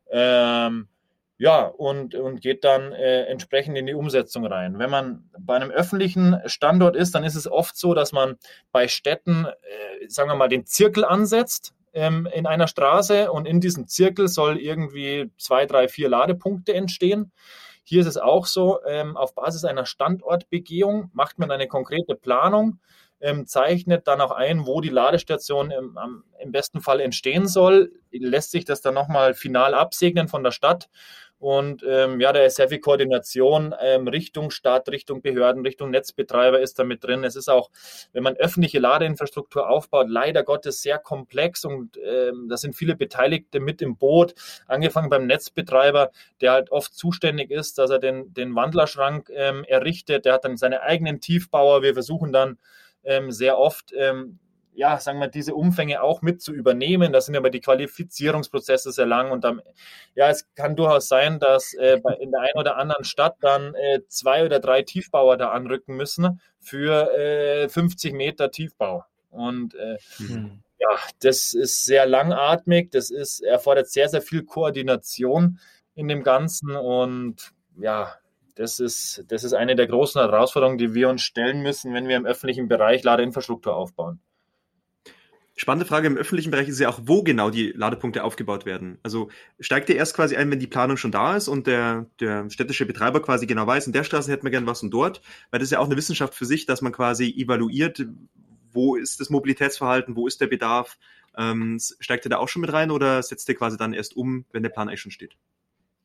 Und geht dann entsprechend in die Umsetzung rein. Wenn man bei einem öffentlichen Standort ist, dann ist es oft so, dass man bei Städten, sagen wir mal, den Zirkel ansetzt in einer Straße, und in diesem Zirkel soll irgendwie 2, 3, 4 Ladepunkte entstehen. Hier ist es auch so, auf Basis einer Standortbegehung macht man eine konkrete Planung, zeichnet dann auch ein, wo die Ladestation im besten Fall entstehen soll, lässt sich das dann nochmal final absegnen von der Stadt. Und da ist sehr viel Koordination Richtung Stadt, Richtung Behörden, Richtung Netzbetreiber ist da mit drin. Es ist auch, wenn man öffentliche Ladeinfrastruktur aufbaut, leider Gottes sehr komplex, und da sind viele Beteiligte mit im Boot, angefangen beim Netzbetreiber, der halt oft zuständig ist, dass er den Wandlerschrank errichtet. Der hat dann seine eigenen Tiefbauer. Wir versuchen dann sehr oft sagen wir, diese Umfänge auch mit zu übernehmen. Da sind aber die Qualifizierungsprozesse sehr lang, und es kann durchaus sein, dass in der einen oder anderen Stadt dann 2 oder 3 Tiefbauer da anrücken müssen für 50 Meter Tiefbau. Und das ist sehr langatmig, erfordert sehr, sehr viel Koordination in dem Ganzen, und das ist eine der großen Herausforderungen, die wir uns stellen müssen, wenn wir im öffentlichen Bereich Ladeinfrastruktur aufbauen. Spannende Frage im öffentlichen Bereich ist ja auch, wo genau die Ladepunkte aufgebaut werden. Also steigt ihr erst quasi ein, wenn die Planung schon da ist und der städtische Betreiber quasi genau weiß, in der Straße hätten wir gern was und dort, weil das ist ja auch eine Wissenschaft für sich, dass man quasi evaluiert, wo ist das Mobilitätsverhalten, wo ist der Bedarf. Steigt ihr da auch schon mit rein oder setzt ihr quasi dann erst um, wenn der Plan eigentlich schon steht?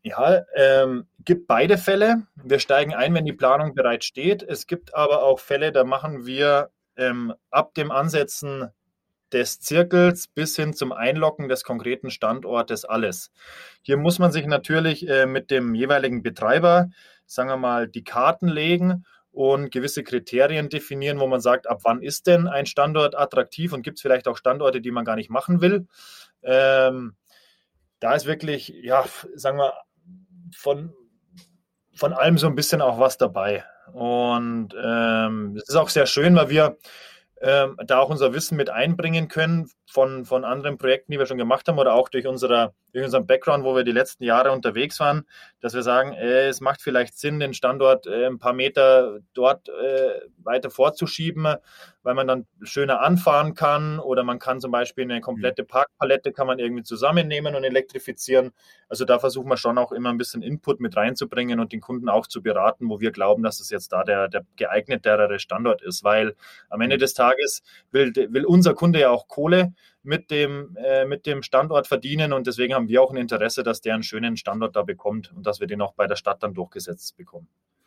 Ja, gibt beide Fälle. Wir steigen ein, wenn die Planung bereits steht. Es gibt aber auch Fälle, da machen wir ab dem Ansetzen des Zirkels bis hin zum Einloggen des konkreten Standortes alles. Hier muss man sich natürlich mit dem jeweiligen Betreiber, sagen wir mal, die Karten legen und gewisse Kriterien definieren, wo man sagt, ab wann ist denn ein Standort attraktiv und gibt es vielleicht auch Standorte, die man gar nicht machen will. Da ist wirklich, ja, sagen wir, von allem so ein bisschen auch was dabei. Und es ist auch sehr schön, weil wir da auch unser Wissen mit einbringen können von anderen Projekten, die wir schon gemacht haben oder auch durch unseren Background, wo wir die letzten Jahre unterwegs waren, dass wir sagen, es macht vielleicht Sinn, den Standort ein paar Meter dort weiter vorzuschieben, weil man dann schöner anfahren kann oder man kann zum Beispiel eine komplette Parkpalette kann man irgendwie zusammennehmen und elektrifizieren. Also da versuchen wir schon auch immer ein bisschen Input mit reinzubringen und den Kunden auch zu beraten, wo wir glauben, dass es jetzt da der geeignetere Standort ist, weil am Ende des Tages will unser Kunde ja auch Kohle mit dem Standort verdienen und deswegen haben wir auch ein Interesse, dass der einen schönen Standort da bekommt und dass wir den auch bei der Stadt dann durchgesetzt bekommen.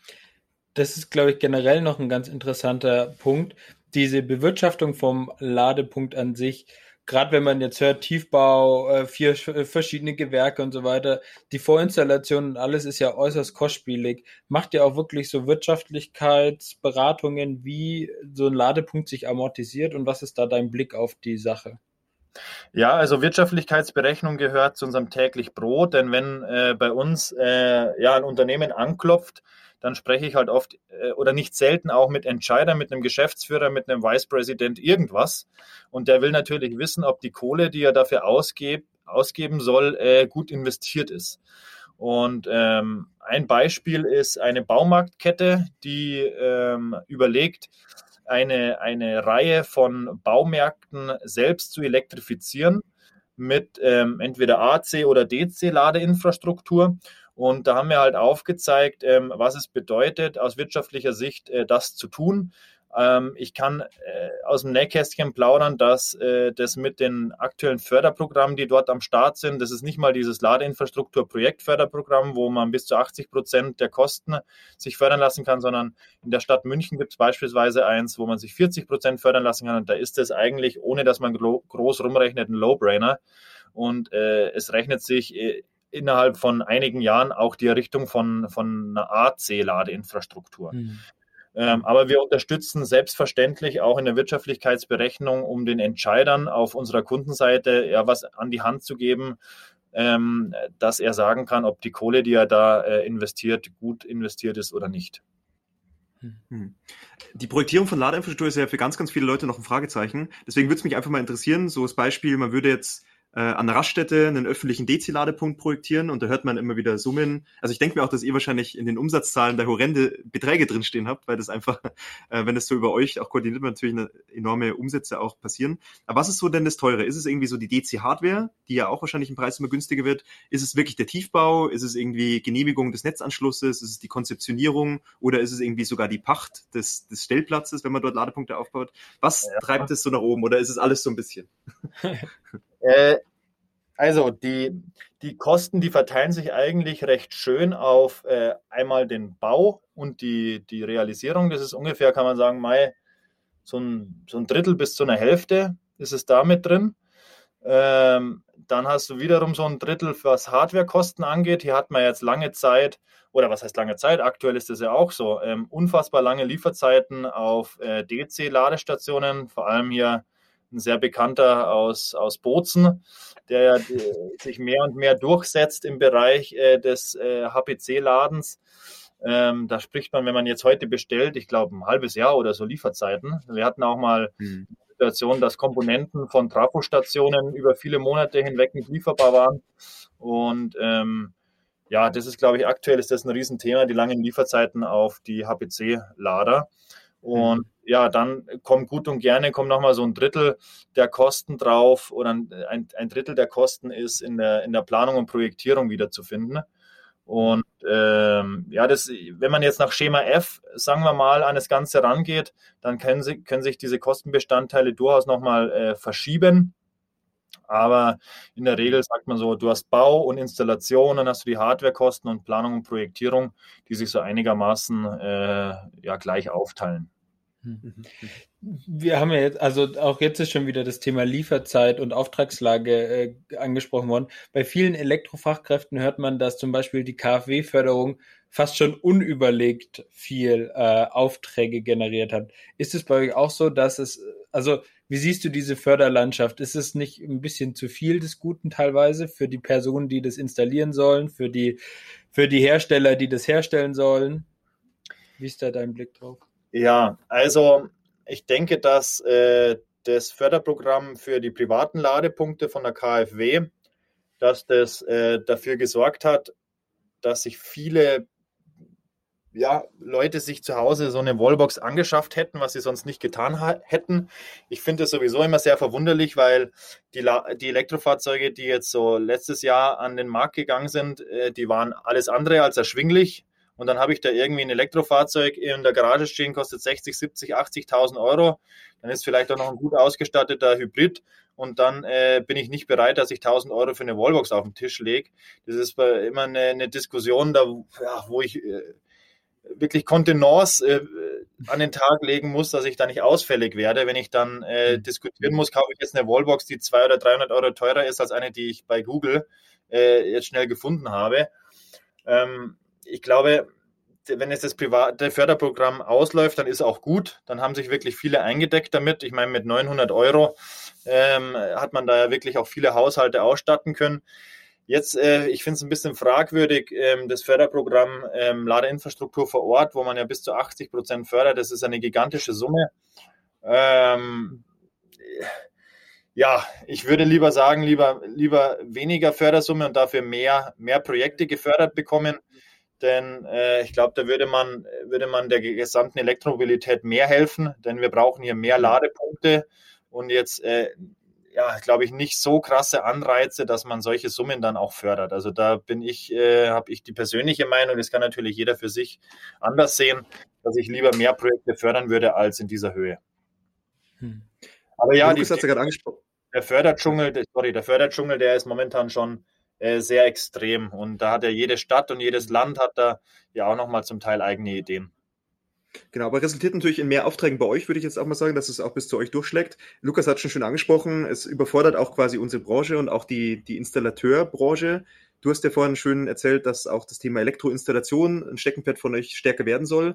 Das ist, glaube ich, generell noch ein ganz interessanter Punkt. Diese Bewirtschaftung vom Ladepunkt an sich, gerade wenn man jetzt hört, Tiefbau, 4 verschiedene Gewerke und so weiter, die Vorinstallation und alles ist ja äußerst kostspielig. Macht ihr auch wirklich so Wirtschaftlichkeitsberatungen, wie so ein Ladepunkt sich amortisiert und was ist da dein Blick auf die Sache? Ja, also Wirtschaftlichkeitsberechnung gehört zu unserem täglich Brot, denn wenn bei uns ein Unternehmen anklopft, dann spreche ich halt oft oder nicht selten auch mit Entscheidern, mit einem Geschäftsführer, mit einem Vice President irgendwas. Und der will natürlich wissen, ob die Kohle, die er dafür ausgeben soll, gut investiert ist. Und ein Beispiel ist eine Baumarktkette, die überlegt, eine Reihe von Baumärkten selbst zu elektrifizieren mit entweder AC- oder DC-Ladeinfrastruktur. Und da haben wir halt aufgezeigt, was es bedeutet, aus wirtschaftlicher Sicht das zu tun. Ich kann aus dem Nähkästchen plaudern, dass das mit den aktuellen Förderprogrammen, die dort am Start sind, das ist nicht mal dieses Ladeinfrastruktur-Projektförderprogramm, wo man bis zu 80% der Kosten sich fördern lassen kann, sondern in der Stadt München gibt es beispielsweise eins, wo man sich 40% fördern lassen kann. Und da ist es eigentlich, ohne dass man groß rumrechnet, ein Low-Brainer. Und es rechnet sich innerhalb von einigen Jahren auch die Errichtung von einer AC-Ladeinfrastruktur. Aber wir unterstützen selbstverständlich auch in der Wirtschaftlichkeitsberechnung, um den Entscheidern auf unserer Kundenseite was an die Hand zu geben, dass er sagen kann, ob die Kohle, die er da investiert, gut investiert ist oder nicht. Die Projektierung von Ladeinfrastruktur ist ja für ganz, ganz viele Leute noch ein Fragezeichen. Deswegen würde es mich einfach mal interessieren, so als Beispiel, man würde jetzt an der Raststätte einen öffentlichen DC-Ladepunkt projektieren und da hört man immer wieder Summen. Also ich denke mir auch, dass ihr wahrscheinlich in den Umsatzzahlen da horrende Beträge drinstehen habt, weil das einfach, wenn es so über euch auch koordiniert wird, natürlich enorme Umsätze auch passieren. Aber was ist so denn das Teure? Ist es irgendwie so die DC-Hardware, die ja auch wahrscheinlich im Preis immer günstiger wird? Ist es wirklich der Tiefbau? Ist es irgendwie Genehmigung des Netzanschlusses? Ist es die Konzeptionierung? Oder ist es irgendwie sogar die Pacht des Stellplatzes, wenn man dort Ladepunkte aufbaut? Was treibt es so nach oben? Oder ist es alles so ein bisschen? Also die Kosten, die verteilen sich eigentlich recht schön auf einmal den Bau und die Realisierung. Das ist ungefähr, kann man sagen, so ein Drittel bis zu einer Hälfte ist es da mit drin. Dann hast du wiederum so ein Drittel, was Hardwarekosten angeht. Hier hat man jetzt lange Zeit, oder was heißt lange Zeit? Aktuell ist es ja auch so, unfassbar lange Lieferzeiten auf DC-Ladestationen, vor allem hier ein sehr bekannter aus Bozen, der sich mehr und mehr durchsetzt im Bereich des HPC-Ladens. Da spricht man, wenn man jetzt heute bestellt, ich glaube ein halbes Jahr oder so Lieferzeiten. Wir hatten auch mal die Situation, dass Komponenten von Trafostationen über viele Monate hinweg nicht lieferbar waren. Und das ist, glaube ich, aktuell ist das ein Riesenthema, die langen Lieferzeiten auf die HPC-Lader. Und dann kommt nochmal so ein Drittel der Kosten drauf oder ein Drittel der Kosten ist in der Planung und Projektierung wiederzufinden. Und wenn man jetzt nach Schema F, sagen wir mal, an das Ganze rangeht, dann können sich diese Kostenbestandteile durchaus nochmal verschieben. Aber in der Regel sagt man so, du hast Bau und Installation, dann hast du die Hardwarekosten und Planung und Projektierung, die sich so einigermaßen gleich aufteilen. Wir haben ja jetzt, also auch jetzt ist schon wieder das Thema Lieferzeit und Auftragslage angesprochen worden. Bei vielen Elektrofachkräften hört man, dass zum Beispiel die KfW-Förderung fast schon unüberlegt viel Aufträge generiert hat. Ist es bei euch auch so, dass also wie siehst du diese Förderlandschaft? Ist es nicht ein bisschen zu viel des Guten teilweise für die Personen, die das installieren sollen, für die Hersteller, die das herstellen sollen? Wie ist da dein Blick drauf? Ja, also ich denke, dass das Förderprogramm für die privaten Ladepunkte von der KfW, dass das dafür gesorgt hat, dass sich viele Leute sich zu Hause so eine Wallbox angeschafft hätten, was sie sonst nicht getan hätten. Ich finde es sowieso immer sehr verwunderlich, weil die Elektrofahrzeuge, die jetzt so letztes Jahr an den Markt gegangen sind, die waren alles andere als erschwinglich. Und dann habe ich da irgendwie ein Elektrofahrzeug in der Garage stehen, kostet 60, 70, 80.000 Euro. Dann ist vielleicht auch noch ein gut ausgestatteter Hybrid. Und dann bin ich nicht bereit, dass ich 1.000 Euro für eine Wallbox auf den Tisch lege. Das ist immer eine Diskussion, wo ich wirklich Kontenance an den Tag legen muss, dass ich da nicht ausfällig werde. Wenn ich dann diskutieren muss, kaufe ich jetzt eine Wallbox, die 200 oder 300 Euro teurer ist als eine, die ich bei Google jetzt schnell gefunden habe. Ich glaube, wenn jetzt das private Förderprogramm ausläuft, dann ist auch gut. Dann haben sich wirklich viele eingedeckt damit. Ich meine, mit 900 Euro hat man da ja wirklich auch viele Haushalte ausstatten können. Jetzt, ich finde es ein bisschen fragwürdig, das Förderprogramm Ladeinfrastruktur vor Ort, wo man ja bis zu 80% fördert. Das ist eine gigantische Summe. Ich würde lieber sagen, lieber weniger Fördersumme und dafür mehr Projekte gefördert bekommen. Denn ich glaube, da würde man der gesamten Elektromobilität mehr helfen, denn wir brauchen hier mehr Ladepunkte und jetzt, glaube ich, nicht so krasse Anreize, dass man solche Summen dann auch fördert. Also da habe ich die persönliche Meinung, das kann natürlich jeder für sich anders sehen, dass ich lieber mehr Projekte fördern würde als in dieser Höhe. Aber ja, Lukas hat es ja gerade angesprochen. Der Förderdschungel, der ist momentan schon sehr extrem. Und da hat ja jede Stadt und jedes Land hat da ja auch nochmal zum Teil eigene Ideen. Genau, aber resultiert natürlich in mehr Aufträgen bei euch, würde ich jetzt auch mal sagen, dass es auch bis zu euch durchschlägt. Lukas hat schon schön angesprochen, es überfordert auch quasi unsere Branche und auch die Installateurbranche. Du hast ja vorhin schön erzählt, dass auch das Thema Elektroinstallation ein Steckenpferd von euch stärker werden soll.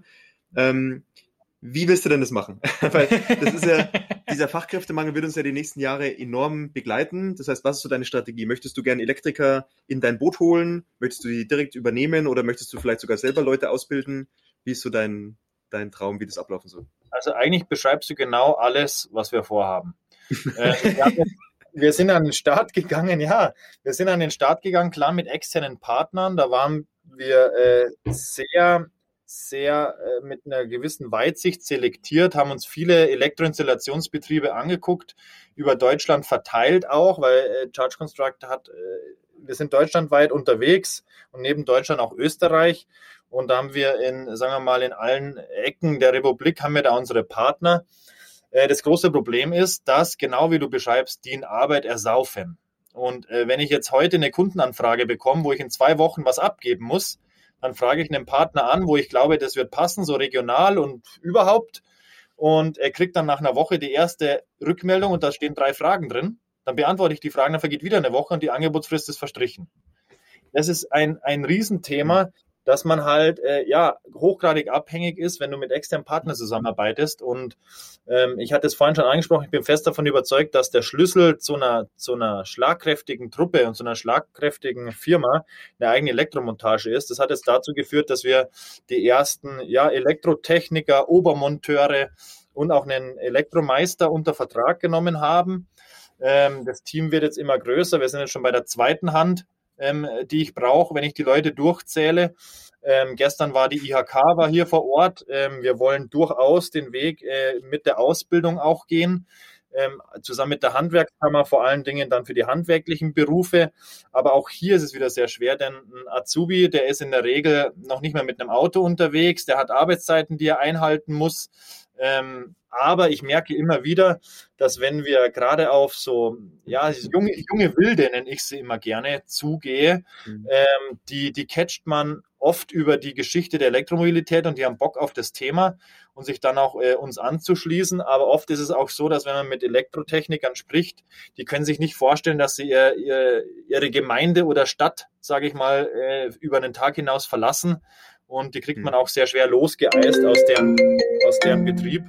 Wie willst du denn das machen? Weil das ist ja, dieser Fachkräftemangel wird uns ja die nächsten Jahre enorm begleiten. Das heißt, was ist so deine Strategie? Möchtest du gerne Elektriker in dein Boot holen? Möchtest du die direkt übernehmen oder möchtest du vielleicht sogar selber Leute ausbilden? Wie ist so dein Traum, wie das ablaufen soll? Also eigentlich beschreibst du genau alles, was wir vorhaben. Wir sind an den Start gegangen, klar mit externen Partnern. Da waren wir sehr mit einer gewissen Weitsicht selektiert, haben uns viele Elektroinstallationsbetriebe angeguckt, über Deutschland verteilt auch, weil Charge Construct wir sind deutschlandweit unterwegs und neben Deutschland auch Österreich. Und da haben wir in allen Ecken der Republik haben wir da unsere Partner. Das große Problem ist, dass, genau wie du beschreibst, die in Arbeit ersaufen. Und wenn ich jetzt heute eine Kundenanfrage bekomme, wo ich in 2 Wochen was abgeben muss, dann frage ich einen Partner an, wo ich glaube, das wird passen, so regional und überhaupt. Und er kriegt dann nach einer Woche die erste Rückmeldung und da stehen 3 Fragen drin. Dann beantworte ich die Fragen, dann vergeht wieder eine Woche und die Angebotsfrist ist verstrichen. Das ist ein Riesenthema, dass man halt hochgradig abhängig ist, wenn du mit externen Partnern zusammenarbeitest. Und ich hatte es vorhin schon angesprochen, ich bin fest davon überzeugt, dass der Schlüssel zu einer schlagkräftigen Truppe und zu einer schlagkräftigen Firma eine eigene Elektromontage ist. Das hat jetzt dazu geführt, dass wir die ersten Elektrotechniker, Obermonteure und auch einen Elektromeister unter Vertrag genommen haben. Das Team wird jetzt immer größer. Wir sind jetzt schon bei der 2. Hand, die ich brauche, wenn ich die Leute durchzähle. Gestern war die IHK hier vor Ort. Wir wollen durchaus den Weg mit der Ausbildung auch gehen, zusammen mit der Handwerkskammer, vor allen Dingen dann für die handwerklichen Berufe. Aber auch hier ist es wieder sehr schwer, denn ein Azubi, der ist in der Regel noch nicht mehr mit einem Auto unterwegs, der hat Arbeitszeiten, die er einhalten muss. Aber ich merke immer wieder, dass wenn wir gerade auf so, ja, junge Wilde, nenne ich sie immer gerne, zugehe, die catcht man oft über die Geschichte der Elektromobilität und die haben Bock auf das Thema und sich dann auch uns anzuschließen. Aber oft ist es auch so, dass wenn man mit Elektrotechnikern spricht, die können sich nicht vorstellen, dass sie ihre Gemeinde oder Stadt, sage ich mal, über einen Tag hinaus verlassen. Und die kriegt man auch sehr schwer losgeeist aus deren Betrieb.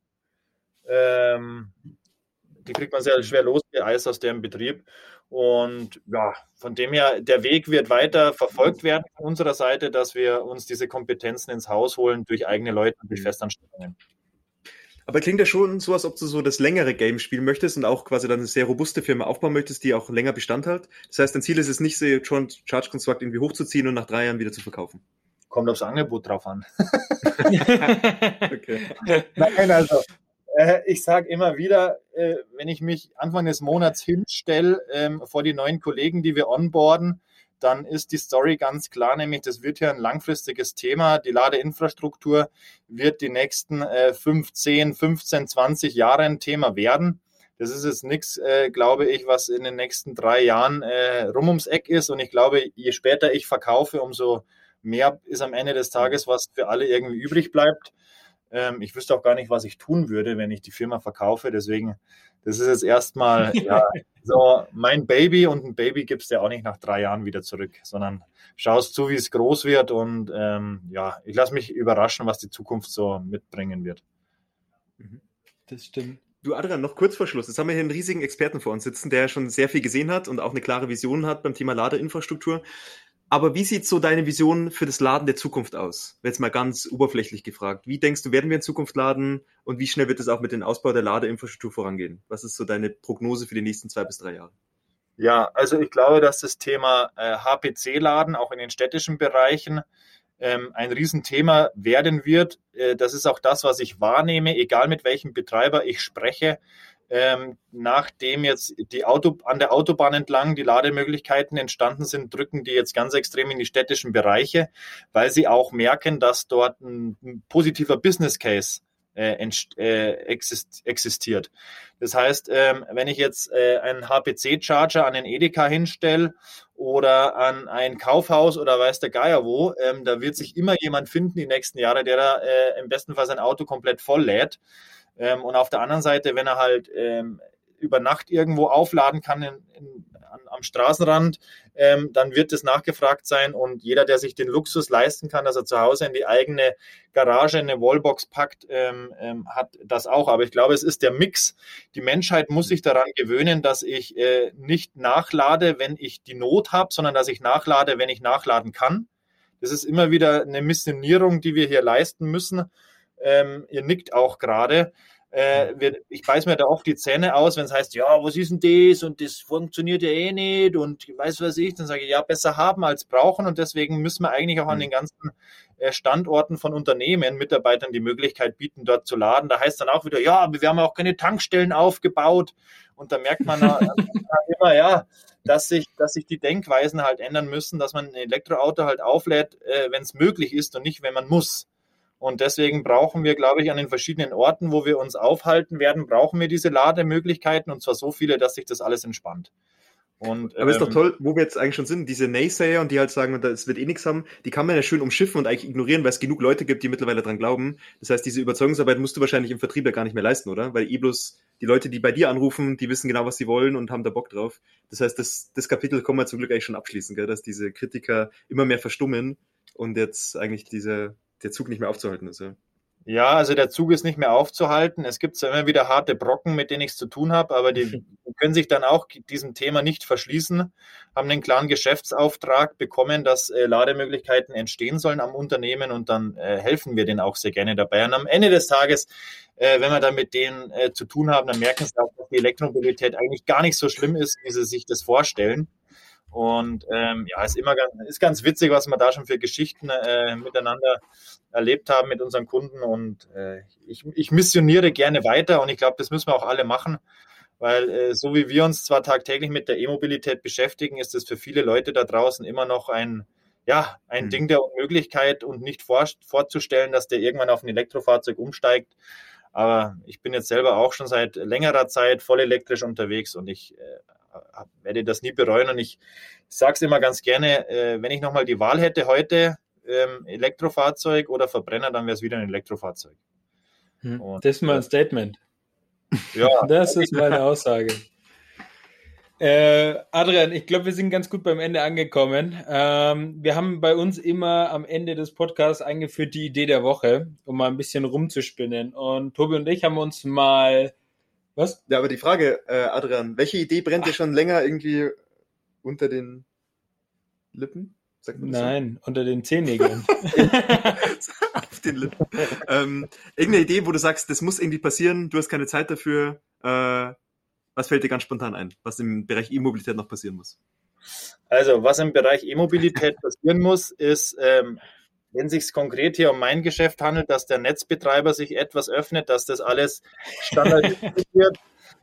Die kriegt man sehr schwer losgeeist aus deren Betrieb. Und ja, von dem her, der Weg wird weiter verfolgt werden von unserer Seite, dass wir uns diese Kompetenzen ins Haus holen durch eigene Leute und durch Festanstellungen. Aber klingt ja schon so, als ob du so das längere Game spielen möchtest und auch quasi dann eine sehr robuste Firma aufbauen möchtest, die auch länger Bestand hat. Das heißt, dein Ziel ist es nicht, schon Charge Construct irgendwie hochzuziehen und nach 3 Jahren wieder zu verkaufen. Kommt aufs Angebot drauf an. Okay. Nein, also ich sage immer wieder, wenn ich mich Anfang des Monats hinstelle vor die neuen Kollegen, die wir onboarden, dann ist die Story ganz klar, nämlich das wird ja ein langfristiges Thema. Die Ladeinfrastruktur wird die nächsten 15, 20 Jahre ein Thema werden. Das ist jetzt nichts, glaube ich, was in den nächsten 3 Jahren rum ums Eck ist. Und ich glaube, je später ich verkaufe, umso mehr ist am Ende des Tages, was für alle irgendwie übrig bleibt. Ich wüsste auch gar nicht, was ich tun würde, wenn ich die Firma verkaufe. Deswegen, das ist jetzt erstmal so mein Baby und ein Baby gibst du ja auch nicht nach 3 Jahren wieder zurück, sondern schaust zu, wie es groß wird und ich lasse mich überraschen, was die Zukunft so mitbringen wird. Das stimmt. Du, Adrian, noch kurz vor Schluss. Jetzt haben wir hier einen riesigen Experten vor uns sitzen, der schon sehr viel gesehen hat und auch eine klare Vision hat beim Thema Ladeinfrastruktur. Aber wie sieht so deine Vision für das Laden der Zukunft aus? Jetzt mal ganz oberflächlich gefragt. Wie denkst du, werden wir in Zukunft laden und wie schnell wird es auch mit dem Ausbau der Ladeinfrastruktur vorangehen? Was ist so deine Prognose für die nächsten 2 bis 3 Jahre? Ja, also ich glaube, dass das Thema HPC-Laden auch in den städtischen Bereichen ein Riesenthema werden wird. Das ist auch das, was ich wahrnehme, egal mit welchem Betreiber ich spreche. Nachdem jetzt an der Autobahn entlang die Lademöglichkeiten entstanden sind, drücken die jetzt ganz extrem in die städtischen Bereiche, weil sie auch merken, dass dort ein positiver Business Case existiert. Das heißt, wenn ich jetzt einen HPC-Charger an den Edeka hinstelle oder an ein Kaufhaus oder weiß der Geier wo, da wird sich immer jemand finden die nächsten Jahre, der da im besten Fall sein Auto komplett voll lädt. Und auf der anderen Seite, wenn er halt über Nacht irgendwo aufladen kann am Straßenrand, dann wird es nachgefragt sein und jeder, der sich den Luxus leisten kann, dass er zu Hause in die eigene Garage eine Wallbox packt, hat das auch. Aber ich glaube, es ist der Mix. Die Menschheit muss sich daran gewöhnen, dass ich nicht nachlade, wenn ich die Not habe, sondern dass ich nachlade, wenn ich nachladen kann. Das ist immer wieder eine Missionierung, die wir hier leisten müssen. Ihr nickt auch gerade. Ich beiß mir da oft die Zähne aus, wenn es heißt, ja, was ist denn das und das funktioniert ja eh nicht und weiß was ich, dann sage ich, ja, besser haben als brauchen und deswegen müssen wir eigentlich auch an den ganzen Standorten von Unternehmen Mitarbeitern die Möglichkeit bieten, dort zu laden. Da heißt dann auch wieder, ja, aber wir haben auch keine Tankstellen aufgebaut und da merkt man immer, ja, dass sich die Denkweisen halt ändern müssen, dass man ein Elektroauto halt auflädt, wenn es möglich ist und nicht, wenn man muss. Und deswegen brauchen wir, glaube ich, an den verschiedenen Orten, wo wir uns aufhalten werden, brauchen wir diese Lademöglichkeiten und zwar so viele, dass sich das alles entspannt. Aber ist doch toll, wo wir jetzt eigentlich schon sind, diese Naysayer und die halt sagen, es wird eh nichts haben, die kann man ja schön umschiffen und eigentlich ignorieren, weil es genug Leute gibt, die mittlerweile dran glauben. Das heißt, diese Überzeugungsarbeit musst du wahrscheinlich im Vertrieb ja gar nicht mehr leisten, oder? Weil bloß die Leute, die bei dir anrufen, die wissen genau, was sie wollen und haben da Bock drauf. Das heißt, das Kapitel kann man zum Glück eigentlich schon abschließen, gell? Dass diese Kritiker immer mehr verstummen und jetzt eigentlich der Zug nicht mehr aufzuhalten ist. Ja, also der Zug ist nicht mehr aufzuhalten. Es gibt zwar immer wieder harte Brocken, mit denen ich es zu tun habe, aber die können sich dann auch diesem Thema nicht verschließen, haben einen klaren Geschäftsauftrag bekommen, dass Lademöglichkeiten entstehen sollen am Unternehmen und dann helfen wir denen auch sehr gerne dabei. Und am Ende des Tages, wenn wir dann mit denen zu tun haben, dann merken sie auch, dass die Elektromobilität eigentlich gar nicht so schlimm ist, wie sie sich das vorstellen. Und ist ganz witzig, was wir da schon für Geschichten miteinander erlebt haben mit unseren Kunden. Und ich missioniere gerne weiter und ich glaube, das müssen wir auch alle machen, weil so wie wir uns zwar tagtäglich mit der E-Mobilität beschäftigen, ist es für viele Leute da draußen immer noch ein ein Ding der Unmöglichkeit und nicht vorzustellen, dass der irgendwann auf ein Elektrofahrzeug umsteigt. Aber ich bin jetzt selber auch schon seit längerer Zeit voll elektrisch unterwegs und ich werde das nie bereuen. Und ich sage es immer ganz gerne, wenn ich nochmal die Wahl hätte heute, Elektrofahrzeug oder Verbrenner, dann wäre es wieder ein Elektrofahrzeug. Das ist mal ein Statement. Ja, das ist meine Aussage. Adrian, ich glaube, wir sind ganz gut beim Ende angekommen. Wir haben bei uns immer am Ende des Podcasts eingeführt die Idee der Woche, um mal ein bisschen rumzuspinnen. Und Tobi und ich haben uns mal... Was? Ja, aber die Frage, Adrian, welche Idee brennt dir schon länger irgendwie unter den Lippen? Sagt man das Nein, unter den Zehennägeln. Auf den Lippen. Irgendeine Idee, wo du sagst, das muss irgendwie passieren, du hast keine Zeit dafür. Was fällt dir ganz spontan ein, was im Bereich E-Mobilität noch passieren muss? Also, was im Bereich E-Mobilität passieren muss, ist, wenn es sich konkret hier um mein Geschäft handelt, dass der Netzbetreiber sich etwas öffnet, dass das alles standardisiert wird.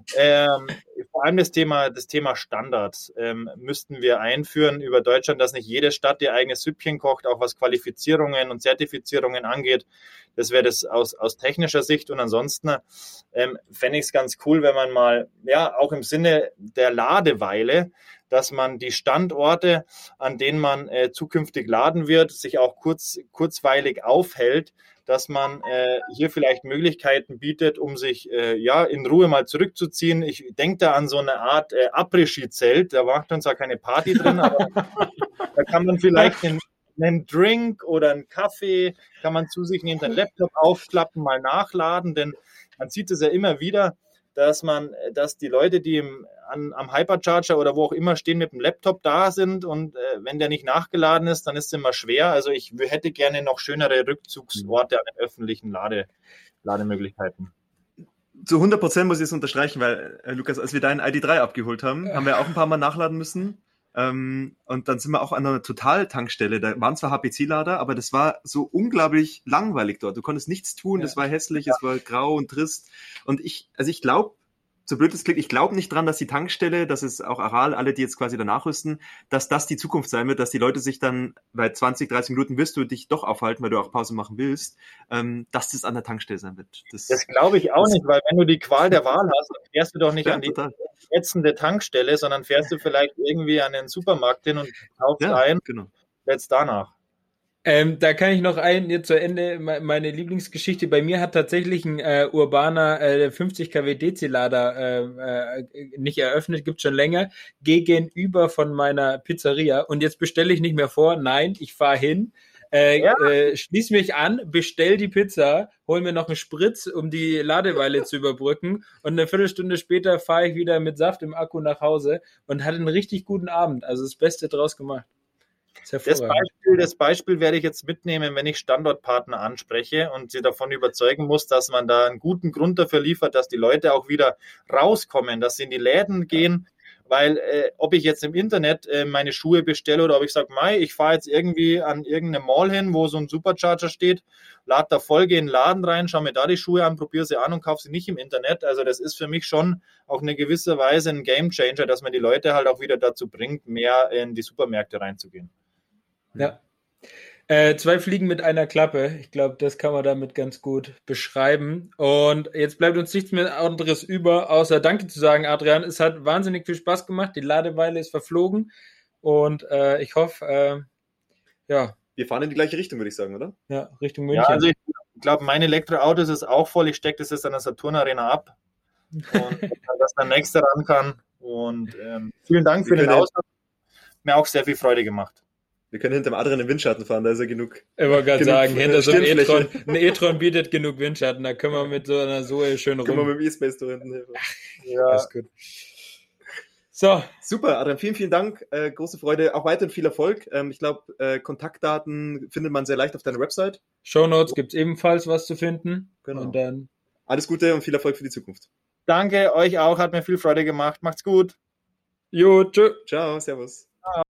Vor allem das Thema Standards müssten wir einführen über Deutschland, dass nicht jede Stadt ihr eigenes Süppchen kocht, auch was Qualifizierungen und Zertifizierungen angeht. Das wäre das aus technischer Sicht. Und ansonsten fände ich es ganz cool, wenn man mal, auch im Sinne der Ladeweile, dass man die Standorte, an denen man zukünftig laden wird, sich auch kurzweilig aufhält, dass man hier vielleicht Möglichkeiten bietet, um sich in Ruhe mal zurückzuziehen. Ich denke da an so eine Art Après-Ski-Zelt, da macht man zwar keine Party drin, aber da kann man vielleicht einen Drink oder einen Kaffee, kann man zu sich neben den Laptop aufklappen, mal nachladen, denn man sieht es ja immer wieder, dass die Leute, die am Hypercharger oder wo auch immer stehen, mit dem Laptop da sind und wenn der nicht nachgeladen ist, dann ist es immer schwer. Also ich hätte gerne noch schönere Rückzugsorte an den öffentlichen Lademöglichkeiten. Zu 100% muss ich es unterstreichen, weil, Lukas, als wir deinen ID.3 abgeholt haben, haben wir auch ein paar Mal nachladen müssen. Und dann sind wir auch an einer Total-Tankstelle. Da waren zwar HPC-Lader, aber das war so unglaublich langweilig dort. Du konntest nichts tun, das war hässlich, es war grau und trist. Und ich glaube, so blöd es klingt, ich glaube nicht dran, dass die Tankstelle, dass es auch Aral, alle, die jetzt quasi danach rüsten, dass das die Zukunft sein wird, dass die Leute sich dann, bei 20, 30 Minuten wirst du dich doch aufhalten, weil du auch Pause machen willst, dass das an der Tankstelle sein wird. Das glaube ich auch nicht, weil wenn du die Qual der Wahl hast, dann fährst du doch nicht an die total ätzende Tankstelle, sondern fährst du vielleicht irgendwie an den Supermarkt hin und kaufst ein, genau. Jetzt danach. Da kann ich noch zu Ende meine Lieblingsgeschichte. Bei mir hat tatsächlich ein urbaner 50 kW DC-Lader nicht eröffnet, gibt schon länger, gegenüber von meiner Pizzeria. Und jetzt bestelle ich nicht mehr vor, nein, ich fahre hin, schließ mich an, bestell die Pizza, hol mir noch einen Spritz, um die Ladeweile zu überbrücken und eine Viertelstunde später fahre ich wieder mit Saft im Akku nach Hause und hatte einen richtig guten Abend. Also das Beste draus gemacht. Das Beispiel werde ich jetzt mitnehmen, wenn ich Standortpartner anspreche und sie davon überzeugen muss, dass man da einen guten Grund dafür liefert, dass die Leute auch wieder rauskommen, dass sie in die Läden gehen, weil ob ich jetzt im Internet meine Schuhe bestelle oder ob ich sage, ich fahre jetzt irgendwie an irgendeine Mall hin, wo so ein Supercharger steht, lade da voll, gehe in den Laden rein, schaue mir da die Schuhe an, probiere sie an und kaufe sie nicht im Internet. Also das ist für mich schon auch eine gewisse Weise ein Gamechanger, dass man die Leute halt auch wieder dazu bringt, mehr in die Supermärkte reinzugehen. Ja. 2 Fliegen mit einer Klappe. Ich glaube, das kann man damit ganz gut beschreiben. Und jetzt bleibt uns nichts mehr anderes über, außer Danke zu sagen, Adrian. Es hat wahnsinnig viel Spaß gemacht. Die Ladeweile ist verflogen. Und ich hoffe, Wir fahren in die gleiche Richtung, würde ich sagen, oder? Ja, Richtung München. Ja, also ich glaube, mein Elektroauto ist auch voll. Ich stecke das jetzt an der Saturn Arena ab. Und dass der Nächste ran kann. Und vielen Dank für den Austausch. Mir auch sehr viel Freude gemacht. Wir können hinter dem Adrian im Windschatten fahren, da ist er genug. Ich wollte gerade sagen, hinter so einem E-Tron. Ein E-Tron bietet genug Windschatten, da können wir mit so einer Zoe schön rum. Können wir mit dem E-Space da hinten helfen. Ja, ist gut. So. Super, Adrian, vielen, vielen Dank. Große Freude, auch weiterhin viel Erfolg. Ich glaube, Kontaktdaten findet man sehr leicht auf deiner Website. Shownotes gibt es ebenfalls was zu finden. Genau. Und dann alles Gute und viel Erfolg für die Zukunft. Danke, euch auch, hat mir viel Freude gemacht. Macht's gut. Jo, tschö. Ciao, servus.